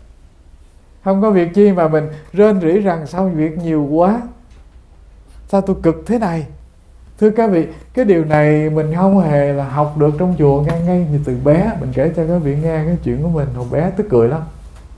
Không có việc chi mà mình rên rỉ rằng sao việc nhiều quá, sao tôi cực thế này. Thưa các vị, cái điều này mình không hề là học được trong chùa ngay ngay như từ bé. Mình kể cho các vị nghe cái chuyện của mình hồi bé tức cười lắm.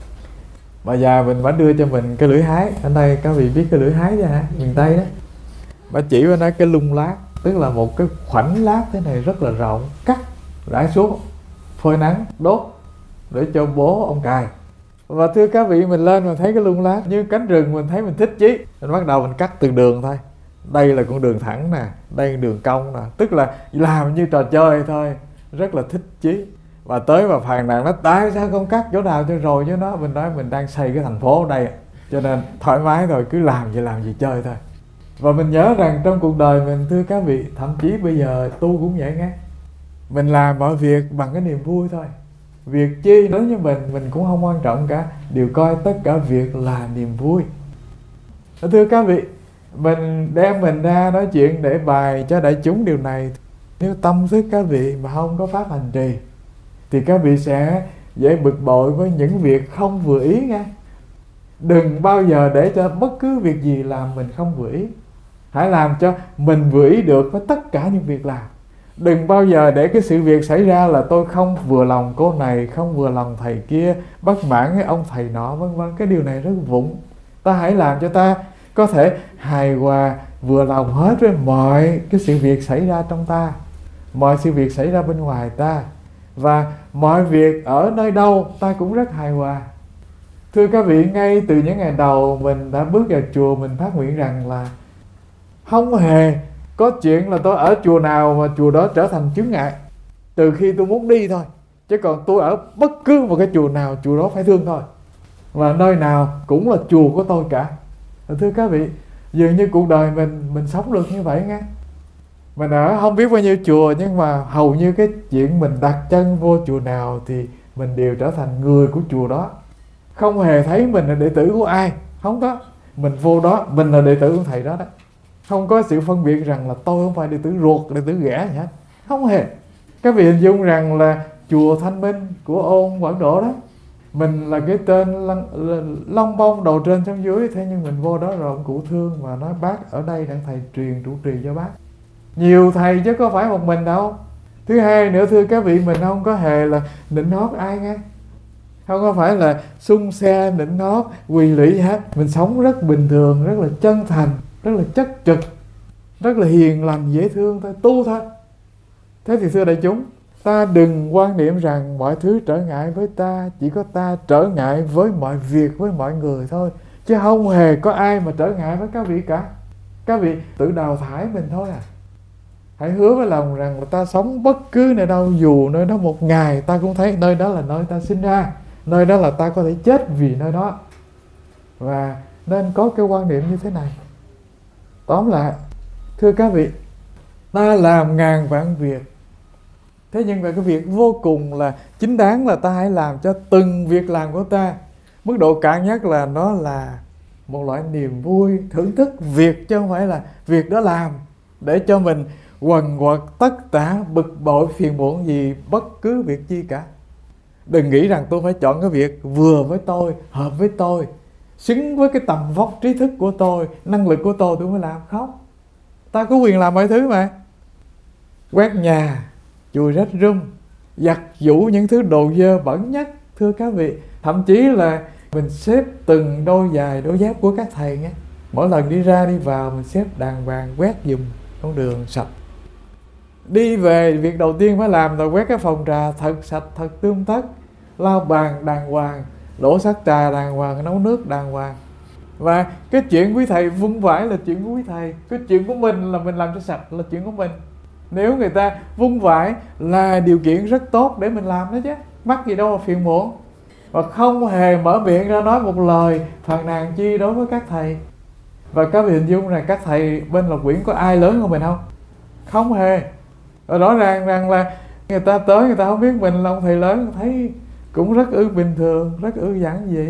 Bà già mình bà đưa cho mình cái lưỡi hái. Ở đây các vị biết cái lưỡi hái chứ hả? Miền Tây đó. Bà chỉ vào nói cái lung lát, tức là một cái khoảnh lát thế này rất là rộng, cắt rải xuống, phơi nắng, đốt để cho bố ông cài. Và thưa các vị, mình lên mình thấy cái lung lát như cánh rừng, mình thấy mình thích chí. Mình bắt đầu mình cắt từng đường thôi. Đây là con đường thẳng nè, đây là đường cong nè, tức là làm như trò chơi thôi, rất là thích chí. Và tới và phàn nàn nó tại sao không cắt chỗ nào cho rồi cho nó. Mình nói mình đang xây cái thành phố ở đây, cho nên thoải mái rồi, cứ làm gì làm gì chơi thôi. Và mình nhớ rằng trong cuộc đời mình, thưa các vị, thậm chí bây giờ tu cũng vậy nghe. Mình làm mọi việc bằng cái niềm vui thôi. Việc chi đối với mình, mình cũng không quan trọng cả. Đều coi tất cả việc là niềm vui. Thưa các vị, mình đem mình ra nói chuyện để bày cho đại chúng điều này. Nếu tâm thức các vị mà không có pháp hành trì thì các vị sẽ dễ bực bội với những việc không vừa ý nghe. Đừng bao giờ để cho bất cứ việc gì làm mình không vừa ý. Hãy làm cho mình vừa ý được với tất cả những việc làm. Đừng bao giờ để cái sự việc xảy ra là tôi không vừa lòng cô này, không vừa lòng thầy kia, bất mãn với ông thầy nọ, vân vân. Cái điều này rất vụng. Ta hãy làm cho ta có thể hài hòa, vừa lòng hết với mọi cái sự việc xảy ra trong ta, mọi sự việc xảy ra bên ngoài ta, và mọi việc ở nơi đâu ta cũng rất hài hòa. Thưa các vị, ngay từ những ngày đầu mình đã bước vào chùa, mình phát nguyện rằng là không hề có chuyện là tôi ở chùa nào mà chùa đó trở thành chướng ngại, trừ khi tôi muốn đi thôi. Chứ còn tôi ở bất cứ một cái chùa nào, chùa đó phải thương thôi. Và nơi nào cũng là chùa của tôi cả. Thưa các vị, dường như cuộc đời mình mình sống được như vậy nghe. Mình ở không biết bao nhiêu chùa, nhưng mà hầu như cái chuyện mình đặt chân vô chùa nào thì mình đều trở thành người của chùa đó. Không hề thấy mình là đệ tử của ai, không có. Mình vô đó, mình là đệ tử của thầy đó đó. Không có sự phân biệt rằng là tôi không phải đệ tử ruột, đệ tử ghẻ gì hết. Không hề. Các vị hình dung rằng là chùa Thanh Minh của Ôn Quảng Độ đó, mình là cái tên long bông đầu trên xuống dưới, thế nhưng mình vô đó rồi ông cụ thương mà nói bác ở đây đang thầy truyền trụ trì cho bác. Nhiều thầy chứ có phải một mình đâu. Thứ hai nữa, thưa các vị, mình không có hề là nịnh hót ai nghe. Không có phải là xung xe nịnh hót quỳ lụy gì hết. Mình sống rất bình thường, rất là chân thành, rất là chất trực, rất là hiền lành, dễ thương thôi, tu thôi. Thế thì thưa đại chúng, ta đừng quan niệm rằng mọi thứ trở ngại với ta, chỉ có ta trở ngại với mọi việc, với mọi người thôi, chứ không hề có ai mà trở ngại với các vị cả. Các vị tự đào thải mình thôi à. Hãy hứa với lòng rằng là ta sống bất cứ nơi đâu, dù nơi đó một ngày, ta cũng thấy nơi đó là nơi ta sinh ra, nơi đó là ta có thể chết vì nơi đó. Và nên có cái quan niệm như thế này. Tóm lại, thưa các vị, ta làm ngàn vạn việc, thế nhưng mà cái việc vô cùng là chính đáng là ta hãy làm cho từng việc làm của ta, mức độ cạn nhất là nó là một loại niềm vui, thưởng thức việc, chứ không phải là việc đó làm để cho mình quần quật tất tả, bực bội, phiền muộn gì bất cứ việc chi cả. Đừng nghĩ rằng tôi phải chọn cái việc vừa với tôi, hợp với tôi, xứng với cái tầm vóc trí thức của tôi, năng lực của tôi tôi mới làm. Không. Ta có quyền làm mọi thứ mà. Quét nhà, chùi rách rung, giặt giũ những thứ đồ dơ bẩn nhất, thưa các vị. Thậm chí là mình xếp từng đôi giày đôi dép của các thầy nghe. Mỗi lần đi ra đi vào mình xếp đàng hoàng, quét giùm con đường sạch. Đi về việc đầu tiên phải làm là quét cái phòng trà thật sạch, thật tươm tất, lau bàn đàng hoàng, đổ sắc trà đàng hoàng, nấu nước đàng hoàng. Và cái chuyện quý thầy vung vãi là chuyện của quý thầy, cái chuyện của mình là mình làm cho sạch là chuyện của mình. Nếu người ta vung vãi là điều kiện rất tốt để mình làm đó chứ, mắc gì đâu mà phiền muộn. Và không hề mở miệng ra nói một lời phàn nàn chi đối với các thầy. Và các vị hình dung là các thầy bên Lộc Quyển có ai lớn hơn mình không? Không hề. Và rõ ràng rằng là người ta tới người ta không biết mình là ông thầy lớn, thấy cũng rất ư bình thường, rất ư giản dị.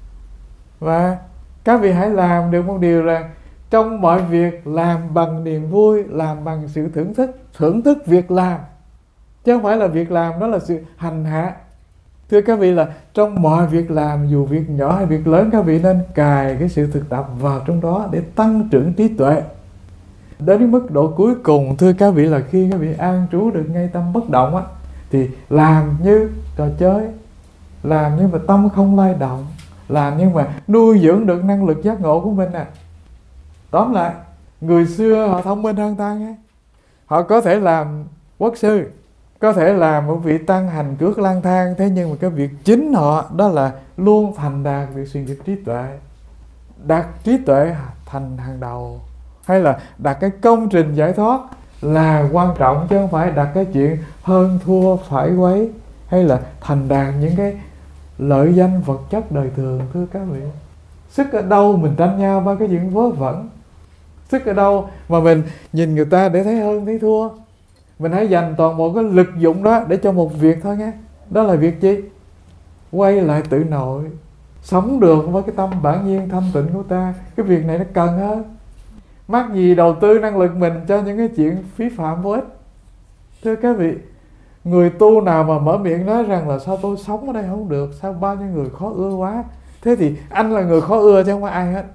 Và các vị hãy làm được một điều là trong mọi việc làm bằng niềm vui, làm bằng sự thưởng thức, thưởng thức việc làm, chứ không phải là việc làm đó là sự hành hạ. Thưa các vị, là trong mọi việc làm, dù việc nhỏ hay việc lớn, các vị nên cài cái sự thực tập vào trong đó để tăng trưởng trí tuệ. Đến mức độ cuối cùng, thưa các vị, là khi các vị an trú được ngay tâm bất động á, thì làm như trò chơi, làm nhưng mà tâm không lay động, làm nhưng mà nuôi dưỡng được năng lực giác ngộ của mình à. Tóm lại, người xưa họ thông minh hơn ta nghe. Họ có thể làm quốc sư, có thể làm một vị tăng hành cước lang thang, thế nhưng mà cái việc chính họ đó là luôn thành đạt việc truyền dịch trí tuệ, đặt trí tuệ thành hàng đầu, hay là đặt cái công trình giải thoát là quan trọng, chứ không phải đặt cái chuyện hơn thua phải quấy, hay là thành đạt những cái lợi danh vật chất đời thường. Thưa các vị, sức ở đâu mình tranh nhau ba cái chuyện vớ vẩn? Sức ở đâu mà mình nhìn người ta để thấy hơn thấy thua? Mình hãy dành toàn bộ cái lực dụng đó để cho một việc thôi nghe. Đó là việc gì? Quay lại tự nội, sống được với cái tâm bản nhiên thanh tịnh của ta. Cái việc này nó cần hơn. Mắc gì đầu tư năng lực mình cho những cái chuyện phí phạm vô ích. Thưa các vị, người tu nào mà mở miệng nói rằng là sao tôi sống ở đây không được, sao bao nhiêu người khó ưa quá, thế thì anh là người khó ưa chứ không phải ai hết.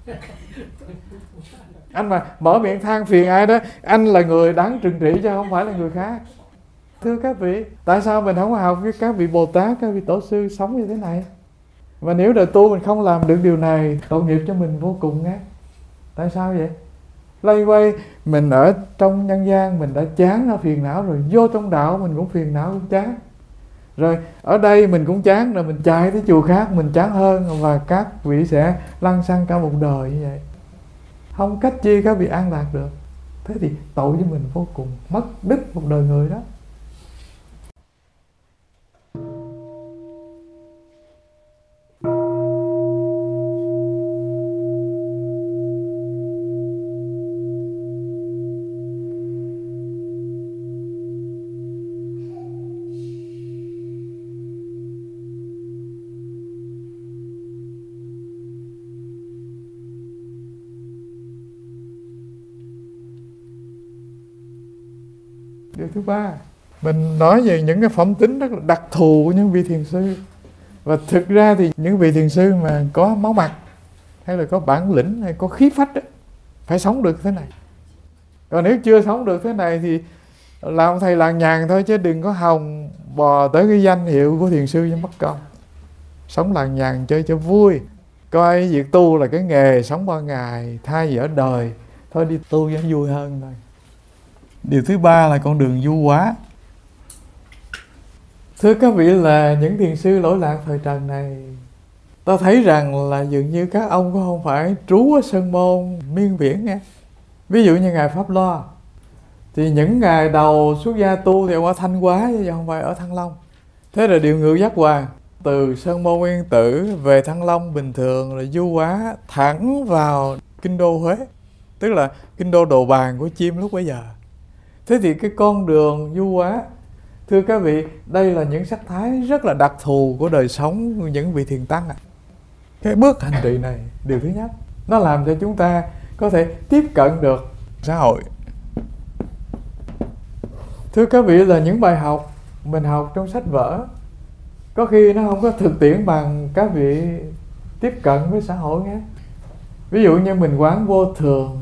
Anh mà mở miệng than phiền ai đó, anh là người đáng trừng trị chứ không phải là người khác. Thưa các vị, tại sao mình không học với các vị Bồ Tát, các vị Tổ sư sống như thế này? Và nếu đời tu mình không làm được điều này, tội nghiệp cho mình vô cùng nghe. Tại sao vậy? Lây quay mình ở trong nhân gian mình đã chán nó phiền não rồi, vô trong đạo mình cũng phiền não cũng chán. Rồi ở đây mình cũng chán rồi, mình chạy tới chùa khác mình chán hơn, và các vị sẽ lăn xăng cả một đời như vậy. Không cách chi các vị an lạc được. Thế thì tội với mình vô cùng, mất đứt một đời người đó. Điều thứ ba, mình nói về những cái phẩm tính rất là đặc thù của những vị thiền sư. Và thực ra thì những vị thiền sư mà có máu mặt, hay là có bản lĩnh, hay có khí phách đó, phải sống được thế này. Còn nếu chưa sống được thế này thì làm thầy làng nhàn thôi, chứ đừng có hòng bò tới cái danh hiệu của thiền sư cho mất công. Sống làng nhàn chơi cho vui, coi việc tu là cái nghề sống qua ngày, thay vì ở đời, thôi đi tu cho vui hơn thôi. Điều thứ ba là con đường du hóa. Thưa các vị, là những thiền sư lỗi lạc thời trần này, ta thấy rằng là dường như các ông cũng không phải trú ở Sơn Môn miên viễn nghe. Ví dụ như Ngài Pháp Loa, thì những ngày đầu xuất gia tu thì ông ở Thanh Hóa chứ không phải ở Thăng Long. Thế là điều ngự giác hoàng, từ Sơn Môn Yên Tử về Thăng Long bình thường là du hóa thẳng vào kinh đô Huế, tức là kinh đô Đồ Bàn của chim lúc bấy giờ. Thế thì cái con đường du hóa, thưa các vị, đây là những sắc thái rất là đặc thù của đời sống của những vị thiền tăng. Cái bước hành trì này, điều thứ nhất, nó làm cho chúng ta có thể tiếp cận được xã hội. Thưa các vị, là những bài học mình học trong sách vở, có khi nó không có thực tiễn bằng các vị tiếp cận với xã hội nghe. Ví dụ như mình quán vô thường,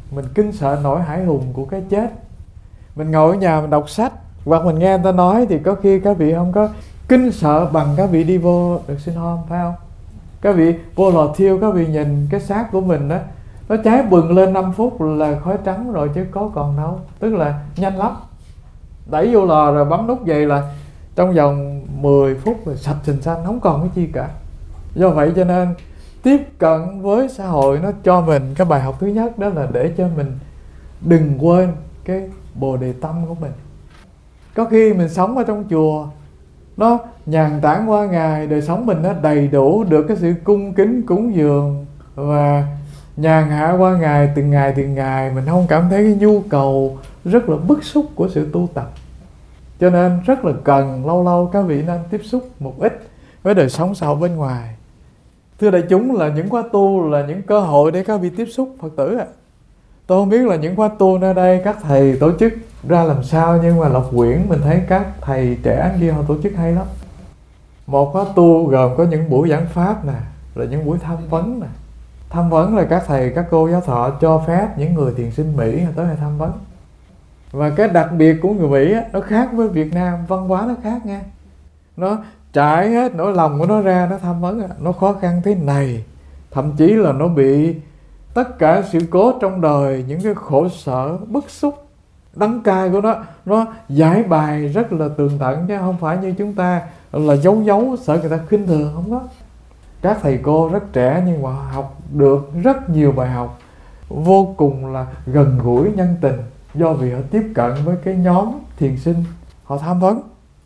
mình kinh sợ nỗi hãi hùng của cái chết. Mình ngồi ở nhà mình đọc sách hoặc mình nghe người ta nói thì có khi các vị không có kinh sợ bằng các vị đi vô được sinh home, phải không? Các vị vô lò thiêu, các vị nhìn cái xác của mình đó, nó cháy bừng lên năm phút là khói trắng rồi chứ có còn đâu. Tức là nhanh lắm. Đẩy vô lò rồi bấm nút vậy là trong vòng mười phút rồi sạch sình xanh, không còn cái chi cả. Do vậy cho nên tiếp cận với xã hội nó cho mình cái bài học thứ nhất, đó là để cho mình đừng quên cái bồ đề tâm của mình. Có khi mình sống ở trong chùa nó nhàn tản qua ngày, đời sống mình nó đầy đủ được cái sự cung kính cúng dường và nhàn hạ qua ngày, từng ngày từng ngày, mình không cảm thấy cái nhu cầu rất là bức xúc của sự tu tập. Cho nên rất là cần lâu lâu các vị nên tiếp xúc một ít với đời sống xã hội bên ngoài. Thưa đại chúng, là những khóa tu là những cơ hội để các vị tiếp xúc Phật tử ạ. À. Tôi không biết là những khóa tu nơi đây các thầy tổ chức ra làm sao, nhưng mà Lộc Quyển mình thấy các thầy trẻ kia họ tổ chức hay lắm. Một khóa tu gồm có những buổi giảng pháp nè, rồi những buổi tham vấn nè. Tham vấn là các thầy các cô giáo thọ cho phép những người thiền sinh Mỹ tới đây tham vấn. Và cái đặc biệt của người Mỹ á, nó khác với Việt Nam, văn hóa nó khác nha. Nó trải hết nỗi lòng của nó ra, nó tham vấn, nó khó khăn thế này. Thậm chí là nó bị tất cả sự cố trong đời, những cái khổ sở, bức xúc, đắng cay của nó, nó giải bài rất là tường tận, chứ không phải như chúng ta là giấu giấu, sợ người ta khinh thường, không có. Các thầy cô rất trẻ nhưng mà học được rất nhiều bài học vô cùng là gần gũi nhân tình, do vì họ tiếp cận với cái nhóm thiền sinh, họ tham vấn.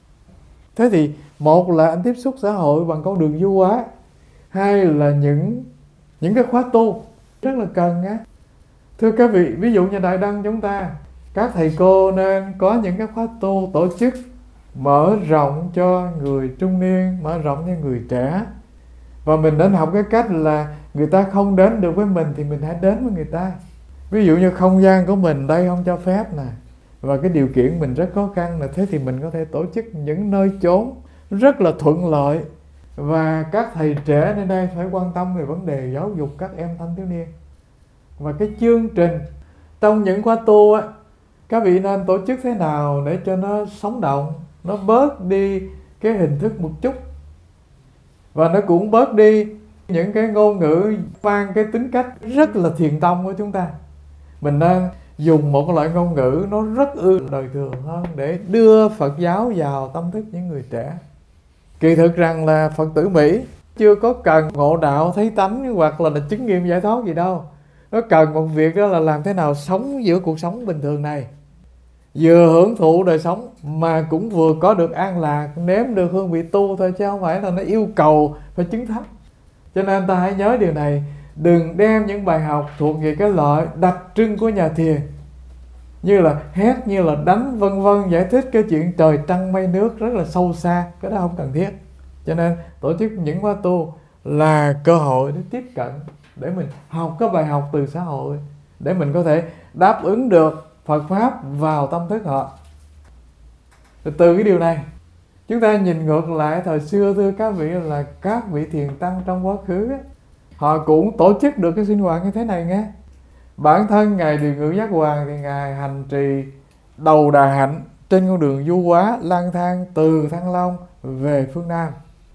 Thế thì một là anh tiếp xúc xã hội bằng con đường du hóa, hai là những những cái khóa tu rất là cần á. Thưa các vị, ví dụ như Đại Đăng chúng ta, các thầy cô nên có những cái khóa tu tổ chức mở rộng cho người trung niên, mở rộng cho người trẻ. Và mình nên học cái cách là người ta không đến được với mình thì mình hãy đến với người ta. Ví dụ như không gian của mình đây không cho phép nè, và cái điều kiện mình rất khó khăn nè, thế thì mình có thể tổ chức những nơi chốn rất là thuận lợi. Và các thầy trẻ nơi đây phải quan tâm về vấn đề giáo dục các em thanh thiếu niên. Và cái chương trình trong những khóa tu á, các vị nên tổ chức thế nào để cho nó sống động, nó bớt đi cái hình thức một chút, và nó cũng bớt đi những cái ngôn ngữ mang cái tính cách rất là thiền tông của chúng ta. Mình nên dùng một loại ngôn ngữ nó rất ư đời thường hơn để đưa Phật giáo vào tâm thức những người trẻ. Kỳ thực rằng là Phật tử Mỹ chưa có cần ngộ đạo thấy tánh hoặc là, là chứng nghiệm giải thoát gì đâu. Nó cần một việc đó là làm thế nào sống giữa cuộc sống bình thường này, vừa hưởng thụ đời sống mà cũng vừa có được an lạc, nếm được hương vị tu thôi, chứ không phải là nó yêu cầu phải chứng thánh. Cho nên ta hãy nhớ điều này, đừng đem những bài học thuộc về cái loại đặc trưng của nhà thiền, như là hét, như là đánh, vân vân, giải thích cái chuyện trời trăng mây nước rất là sâu xa, cái đó không cần thiết. Cho nên tổ chức những khóa tu là cơ hội để tiếp cận, để mình học các bài học từ xã hội, để mình có thể đáp ứng được Phật Pháp vào tâm thức họ. Từ cái điều này, chúng ta nhìn ngược lại thời xưa, thưa các vị, là các vị thiền tăng trong quá khứ ấy, họ cũng tổ chức được cái sinh hoạt như thế này nghe. Bản thân Ngài Điều Ngự Giác Hoàng thì Ngài hành trì đầu đà hạnh trên con đường du hóa lang thang từ Thăng Long về phương Nam.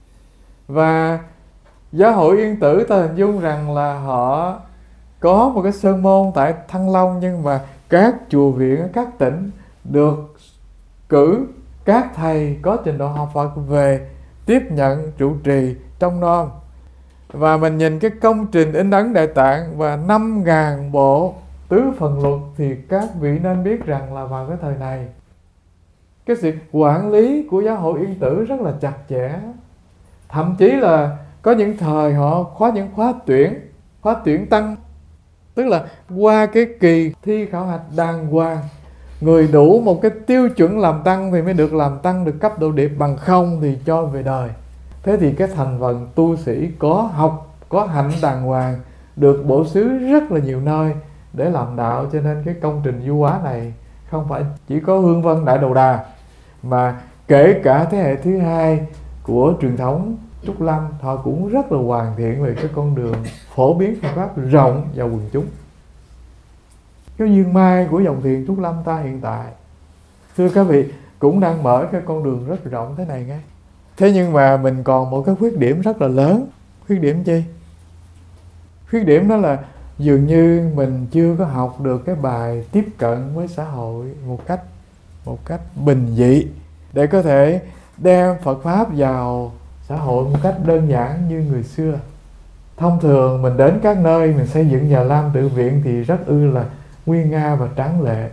Và Giáo hội Yên Tử ta hình dung rằng là họ có một cái sơn môn tại Thăng Long, nhưng mà các chùa viện ở các tỉnh được cử các thầy có trình độ học Phật về tiếp nhận trụ trì trong non. Và mình nhìn cái công trình in ấn Đại Tạng và năm ngàn bộ tứ phần luật thì các vị nên biết rằng là vào cái thời này, cái sự quản lý của Giáo hội Yên Tử rất là chặt chẽ. Thậm chí là có những thời họ khóa những khóa tuyển, khóa tuyển tăng, tức là qua cái kỳ thi khảo hạch đàng hoàng, người đủ một cái tiêu chuẩn làm tăng thì mới được làm tăng, được cấp độ điệp, bằng không thì cho về đời. Thế thì cái thành phần tu sĩ có học, có hạnh đàng hoàng, được bổ xứ rất là nhiều nơi để làm đạo. Cho nên cái công trình du hóa này không phải chỉ có Hương Vân Đại Đầu Đà, mà kể cả thế hệ thứ hai của truyền thống Trúc Lâm, họ cũng rất là hoàn thiện về cái con đường phổ biến Phật Pháp rộng vào quần chúng. cái duyên mai của dòng thiền Trúc Lâm ta hiện tại. Thưa các vị, cũng đang mở cái con đường rất rộng thế này nghe. Thế nhưng mà mình còn một cái khuyết điểm rất là lớn. Khuyết điểm chi? Khuyết điểm đó là dường như mình chưa có học được cái bài tiếp cận với xã hội một cách một cách bình dị, để có thể đem Phật Pháp vào xã hội một cách đơn giản như người xưa. Thông thường mình đến các nơi mình xây dựng Già Lam tự viện thì rất ư là nguy nga và tráng lệ.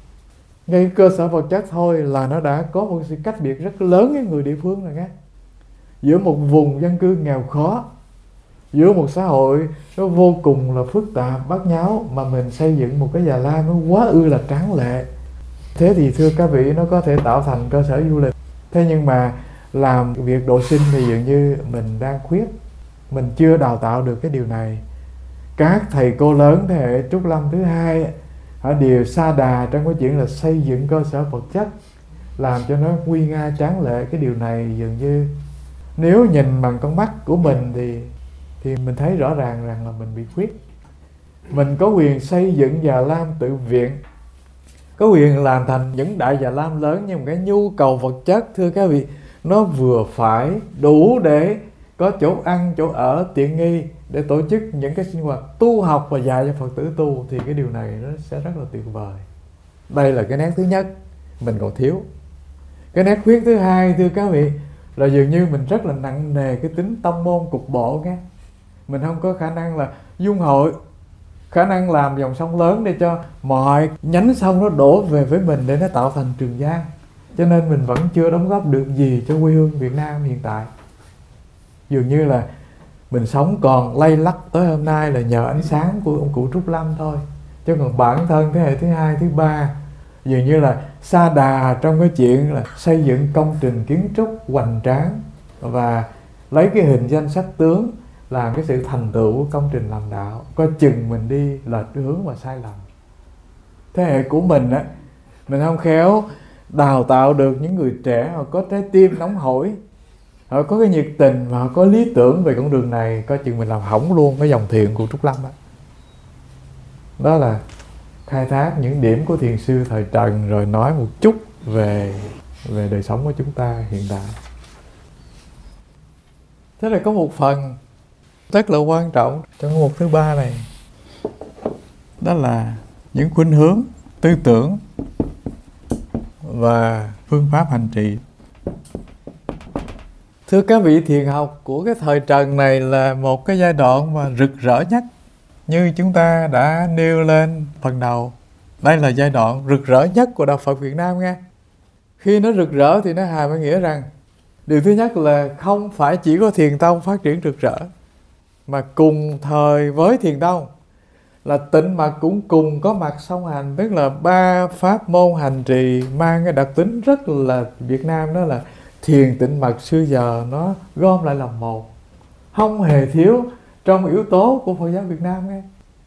Ngay cơ sở vật chất thôi là nó đã có một sự cách biệt rất lớn với người địa phương rồi nghe. Giữa một vùng dân cư nghèo khó, giữa một xã hội nó vô cùng là phức tạp, bát nháo, mà mình xây dựng một cái Già Lam nó quá ư là tráng lệ. Thế thì thưa các vị, nó có thể tạo thành cơ sở du lịch. Thế nhưng mà làm việc độ sinh thì dường như mình đang khuyết. Mình chưa đào tạo được cái điều này. Các thầy cô lớn thế hệ Trúc Lâm thứ hai họ đều sa đà trong cái chuyện là xây dựng cơ sở vật chất, làm cho nó nguy nga tráng lệ. Cái điều này dường như nếu nhìn bằng con mắt của mình thì thì mình thấy rõ ràng rằng là mình bị khuyết. Mình có quyền xây dựng Già Lam tự viện, có quyền làm thành những đại Già Lam lớn, nhưng mà cái nhu cầu vật chất thưa các vị, nó vừa phải đủ để có chỗ ăn, chỗ ở tiện nghi để tổ chức những cái sinh hoạt tu học và dạy cho Phật tử tu, thì cái điều này nó sẽ rất là tuyệt vời. Đây là cái nét thứ nhất mình còn thiếu. Cái nét khuyết thứ hai thưa các vị là dường như mình rất là nặng nề cái tính tông môn cục bộ nghe. Mình không có khả năng là dung hội, khả năng làm dòng sông lớn để cho mọi nhánh sông nó đổ về với mình để nó tạo thành Trường Giang. Cho nên mình vẫn chưa đóng góp được gì cho quê hương Việt Nam hiện tại. Dường như là mình sống còn lay lắc tới hôm nay là nhờ ánh sáng của ông cụ Trúc Lâm thôi. Chứ còn bản thân thế hệ thứ hai, thứ ba dường như là sa đà trong cái chuyện là xây dựng công trình kiến trúc hoành tráng và lấy cái hình danh sắc tướng làm cái sự thành tựu của công trình làm đạo. Coi chừng mình đi lệch hướng và sai lầm. Thế hệ của mình á, mình không khéo đào tạo được những người trẻ họ có trái tim nóng hổi, họ có cái nhiệt tình và họ có lý tưởng về con đường này, coi chừng mình làm hỏng luôn cái dòng thiền của Trúc Lâm đó. Đó là khai thác những điểm của thiền sư thời Trần, rồi nói một chút về về đời sống của chúng ta hiện tại. Thế là có một phần rất là quan trọng trong mục thứ ba này, đó là những khuynh hướng tư tưởng và phương pháp hành trì. Thưa các vị, thiền học của cái thời Trần này là một cái giai đoạn mà rực rỡ nhất. Như chúng ta đã nêu lên phần đầu, đây là giai đoạn rực rỡ nhất của Đạo Phật Việt Nam nghe. Khi nó rực rỡ thì nó hàm ý nghĩa rằng điều thứ nhất là không phải chỉ có Thiền Tông phát triển rực rỡ, mà cùng thời với Thiền Tông là Tịnh Mật cũng cùng có mặt song hành. Tức là ba pháp môn hành trì mang cái đặc tính rất là Việt Nam, đó là Thiền Tịnh Mật xưa giờ nó gom lại làm một, không hề thiếu trong yếu tố của Phật giáo Việt Nam nghe.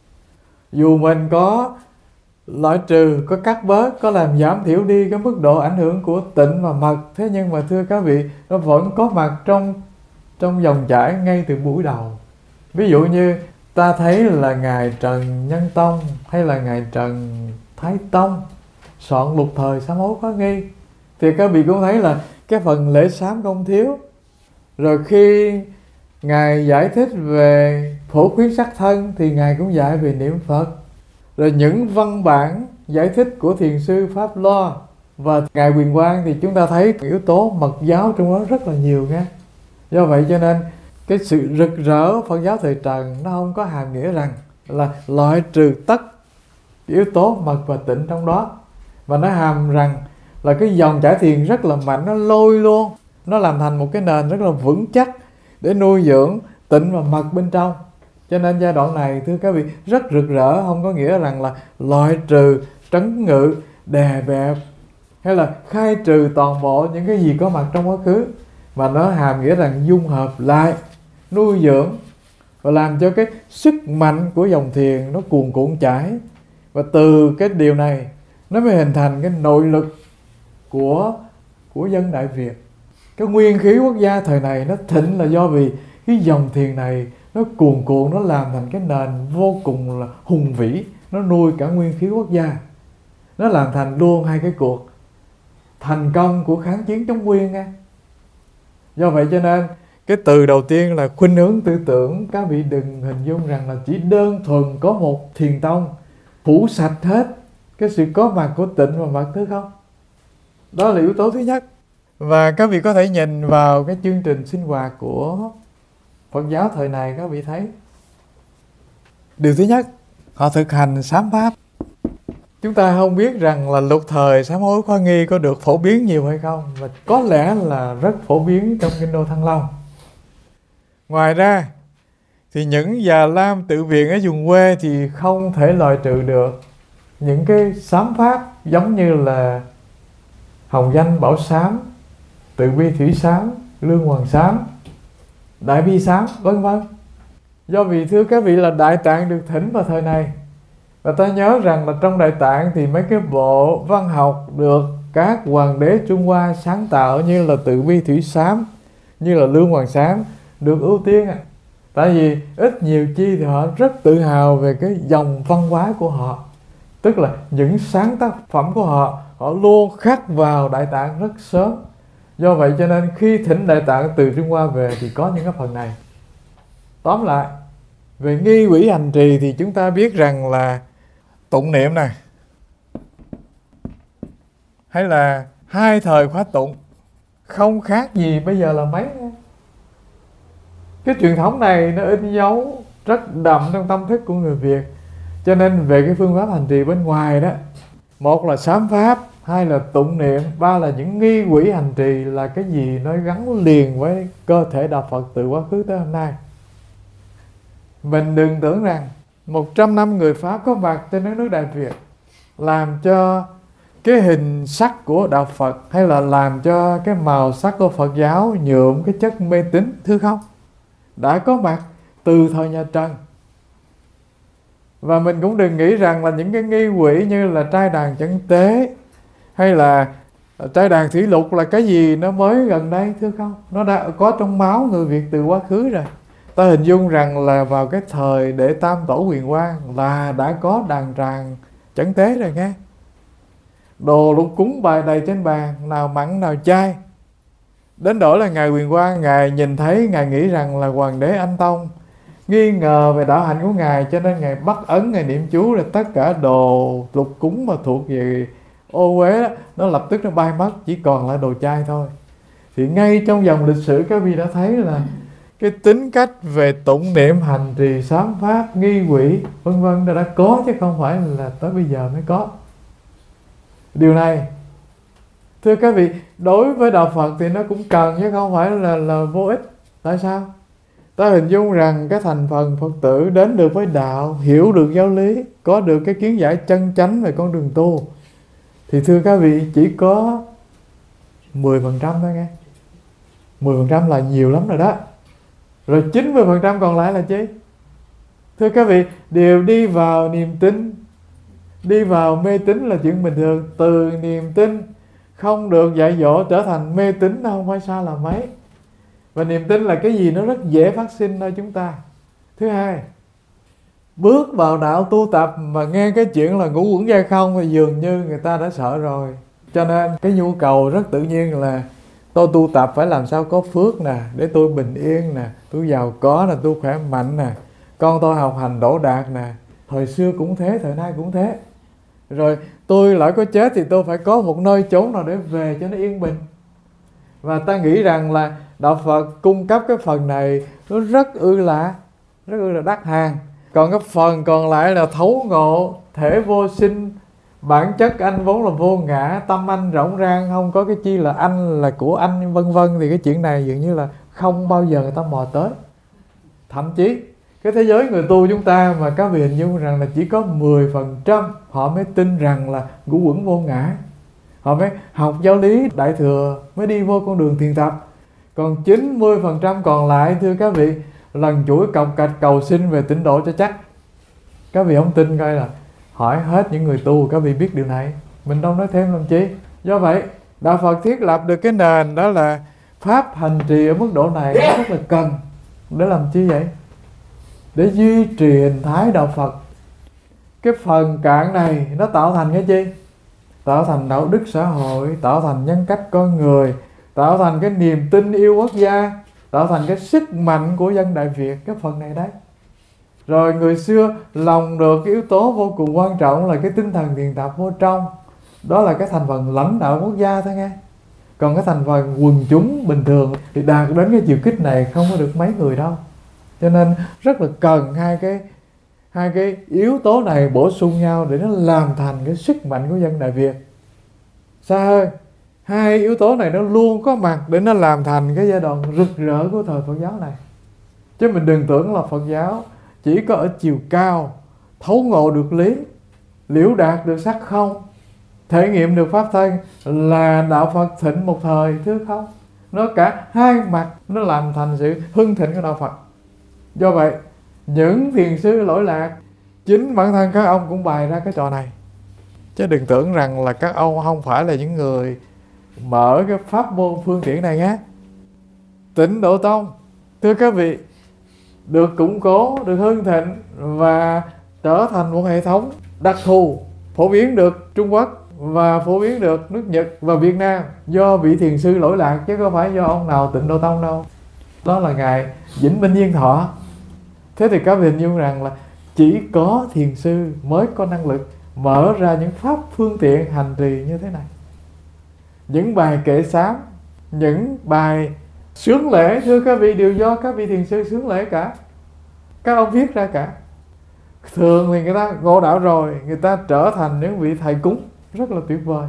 Dù mình có loại trừ, có cắt bớt, có làm giảm thiểu đi cái mức độ ảnh hưởng của Tịnh và Mật, thế nhưng mà thưa các vị, nó vẫn có mặt trong trong dòng chảy ngay từ buổi đầu. Ví dụ như ta thấy là Ngài Trần Nhân Tông hay là Ngài Trần Thái Tông soạn Lục Thời Sám Hối Khóa Nghi, thì các vị cũng thấy là cái phần lễ sám không thiếu. Rồi khi Ngài giải thích về phổ khuyết sắc thân thì Ngài cũng dạy về niệm Phật. Rồi những văn bản giải thích của thiền sư Pháp Lo và Ngài Quyền Quang thì chúng ta thấy yếu tố mật giáo trong đó rất là nhiều nha. Do vậy cho nên cái sự rực rỡ Phật giáo thời Trần nó không có hàm nghĩa rằng là loại trừ tất yếu tố mật và tịnh trong đó, mà nó hàm rằng là cái dòng chảy thiền rất là mạnh, nó lôi luôn, nó làm thành một cái nền rất là vững chắc để nuôi dưỡng tịnh và mật bên trong. Cho nên giai đoạn này thưa các vị rất rực rỡ, không có nghĩa rằng là loại trừ, trấn ngự, đè bẹp hay là khai trừ toàn bộ những cái gì có mặt trong quá khứ, mà nó hàm nghĩa rằng dung hợp lại, nuôi dưỡng và làm cho cái sức mạnh của dòng thiền nó cuồn cuộn chảy. Và từ cái điều này nó mới hình thành cái nội lực của của dân Đại Việt. Cái nguyên khí quốc gia thời này nó thịnh là do vì cái dòng thiền này nó cuồn cuộn, nó làm thành cái nền vô cùng là hùng vĩ, nó nuôi cả nguyên khí quốc gia, nó làm thành luôn hai cái cuộc thành công của kháng chiến chống Nguyên nha. Do vậy cho nên cái từ đầu tiên là khuynh hướng tư tưởng, các vị đừng hình dung rằng là chỉ đơn thuần có một thiền tông phủ sạch hết cái sự có mặt của Tịnh và Mật thứ không. Đó là yếu tố thứ nhất. Và các vị có thể nhìn vào cái chương trình sinh hoạt của Phật giáo thời này, các vị thấy điều thứ nhất, họ thực hành sám pháp. Chúng ta không biết rằng là lục thời sám hối khoa nghi có được phổ biến nhiều hay không, và có lẽ là rất phổ biến trong Kinh Đô Thăng Long. Ngoài ra thì những già lam tự viện ở vùng quê thì không thể loại trừ được những cái sám pháp giống như là Hồng Danh Bảo Sám, Từ Bi Thủy Sám, Lương Hoàng Sám, Đại Bi Sám, vân vân. Do vì thưa các vị là Đại Tạng được thỉnh vào thời này, và ta nhớ rằng là trong Đại Tạng thì mấy cái bộ văn học được các hoàng đế Trung Hoa sáng tạo như là Từ Bi Thủy Sám, như là Lương Hoàng Sám được ưu tiên. Tại vì ít nhiều chi thì họ rất tự hào về cái dòng văn hóa của họ, tức là những sáng tác phẩm của họ họ luôn khắc vào Đại Tạng rất sớm. Do vậy cho nên khi thỉnh Đại Tạng từ Trung Hoa về thì có những cái phần này. Tóm lại, về nghi quỷ hành trì thì chúng ta biết rằng là tụng niệm này, hay là hai thời khóa tụng, không khác gì bây giờ là mấy. Cái truyền thống này nó in dấu rất đậm trong tâm thức của người Việt. Cho nên về cái phương pháp hành trì bên ngoài đó, một là sám pháp, hai là tụng niệm, ba là những nghi quỷ hành trì, là cái gì nó gắn liền với cơ thể đạo Phật từ quá khứ tới hôm nay. Mình đừng tưởng rằng một trăm năm người Pháp có mặt trên đất nước Đại Việt làm cho cái hình sắc của đạo Phật, hay là làm cho cái màu sắc của Phật giáo nhuộm cái chất mê tín, thưa không? Đã có mặt từ thời nhà Trần. Và mình cũng đừng nghĩ rằng là những cái nghi quỷ như là trai đàn chẩn tế hay là trai đàn thủy lục là cái gì nó mới gần đây, thưa không? Nó đã có trong máu người Việt từ quá khứ rồi. Ta hình dung rằng là vào cái thời Đệ Tam Tổ Huyền Quang là đã có đàn tràng chẩn tế rồi nghe. Đồ lục cúng bài đầy trên bàn, nào mặn nào chay. Đến đổi là Ngài Huyền Quang, Ngài nhìn thấy, Ngài nghĩ rằng là Hoàng đế Anh Tông nghi ngờ về đạo hạnh của Ngài, cho nên Ngài bắt ấn, Ngài niệm chú, rồi tất cả đồ lục cúng mà thuộc về ô uế đó, nó lập tức nó bay mất, chỉ còn lại đồ chay thôi. Thì ngay trong dòng lịch sử các vị đã thấy là cái tính cách về tụng niệm, hành trì, sám pháp, nghi quỷ vân vân đã, đã có, chứ không phải là tới bây giờ mới có. Điều này thưa các vị, đối với đạo Phật thì nó cũng cần chứ không phải là, là vô ích. Tại sao? Ta hình dung rằng cái thành phần Phật tử đến được với đạo, hiểu được giáo lý, có được cái kiến giải chân chánh về con đường tu, thì thưa các vị chỉ có mười phần trăm thôi nghe. mười phần trăm là nhiều lắm rồi đó. Rồi chín mươi phần trăm còn lại là chi? Thưa các vị, đều đi vào niềm tin. Đi vào mê tín là chuyện bình thường. Từ niềm tin không được dạy dỗ trở thành mê tín đâu không phải xa là mấy. Và niềm tin là cái gì nó rất dễ phát sinh nơi chúng ta. Thứ hai, bước vào đạo tu tập mà nghe cái chuyện là ngũ uẩn giai không thì dường như người ta đã sợ rồi. Cho nên cái nhu cầu rất tự nhiên là tôi tu tập phải làm sao có phước nè, để tôi bình yên nè, tôi giàu có nè, tôi khỏe mạnh nè, con tôi học hành đỗ đạt nè. Thời xưa cũng thế, thời nay cũng thế. Rồi tôi lỡ có chết thì tôi phải có một nơi chốn nào để về cho nó yên bình. Và ta nghĩ rằng là đạo Phật cung cấp cái phần này nó rất ư là rất ư là đắt hàng. Còn cái phần còn lại là thấu ngộ thể vô sinh, bản chất anh vốn là vô ngã, tâm anh rộng rang, không có cái chi là anh là của anh vân vân, thì cái chuyện này dường như là không bao giờ người ta mò tới. Thậm chí cái thế giới người tu chúng ta mà các vị hình dung rằng là chỉ có mười phần trăm họ mới tin rằng là ngũ uẩn vô ngã, họ mới học giáo lý đại thừa, mới đi vô con đường thiền tập. Còn chín mươi phần trăm còn lại thưa các vị, lần chuỗi cọc cạch cầu xin về tịnh độ cho chắc. Các vị không tin coi là hỏi hết những người tu, các vị biết điều này, mình đâu nói thêm làm chi. Do vậy đạo Phật thiết lập được cái nền đó là pháp hành trì ở mức độ này nó rất là cần. Để làm chi vậy? Để duy trì hình thái đạo Phật. cái phần cạn này nó tạo thành cái gì? Tạo thành đạo đức xã hội, tạo thành nhân cách con người, tạo thành cái niềm tin yêu quốc gia, tạo thành cái sức mạnh của dân Đại Việt, cái phần này đấy. Rồi người xưa lòng được cái yếu tố vô cùng quan trọng là cái tinh thần thiền tập vô trong. Đó là cái thành phần lãnh đạo quốc gia thôi nghe. Còn cái thành phần quần chúng bình thường thì đạt đến cái chiều kích này không có được mấy người đâu. Cho nên rất là cần hai cái hai cái yếu tố này bổ sung nhau để nó làm thành cái sức mạnh của dân Đại Việt. Xa hơn, hai yếu tố này nó luôn có mặt để nó làm thành cái giai đoạn rực rỡ của thời Phật giáo này. Chứ mình đừng tưởng là Phật giáo chỉ có ở chiều cao, thấu ngộ được lý, liễu đạt được sắc không, thể nghiệm được pháp thân là đạo Phật thịnh một thời, thứ không. Nó cả hai mặt nó làm thành sự hưng thịnh của đạo Phật. Do vậy, những thiền sư lỗi lạc, chính bản thân các ông cũng bày ra cái trò này. Chứ đừng tưởng rằng là các ông không phải là những người mở cái pháp môn phương tiện này nhé. Tịnh Độ Tông, thưa các vị, được củng cố, được hưng thịnh và trở thành một hệ thống đặc thù, phổ biến được Trung Quốc và phổ biến được nước Nhật và Việt Nam do vị thiền sư lỗi lạc, chứ không phải do ông nào Tịnh Độ Tông đâu. Đó là Ngài Vĩnh Minh Yên Thọ. Thế thì các vị hình dung rằng là chỉ có thiền sư mới có năng lực mở ra những pháp phương tiện hành trì như thế này. Những bài kệ sám, những bài sướng lễ, thưa các vị, đều do các vị thiền sư sướng lễ cả. Các ông viết ra cả. Thường thì người ta ngộ đạo rồi, người ta trở thành những vị thầy cúng rất là tuyệt vời.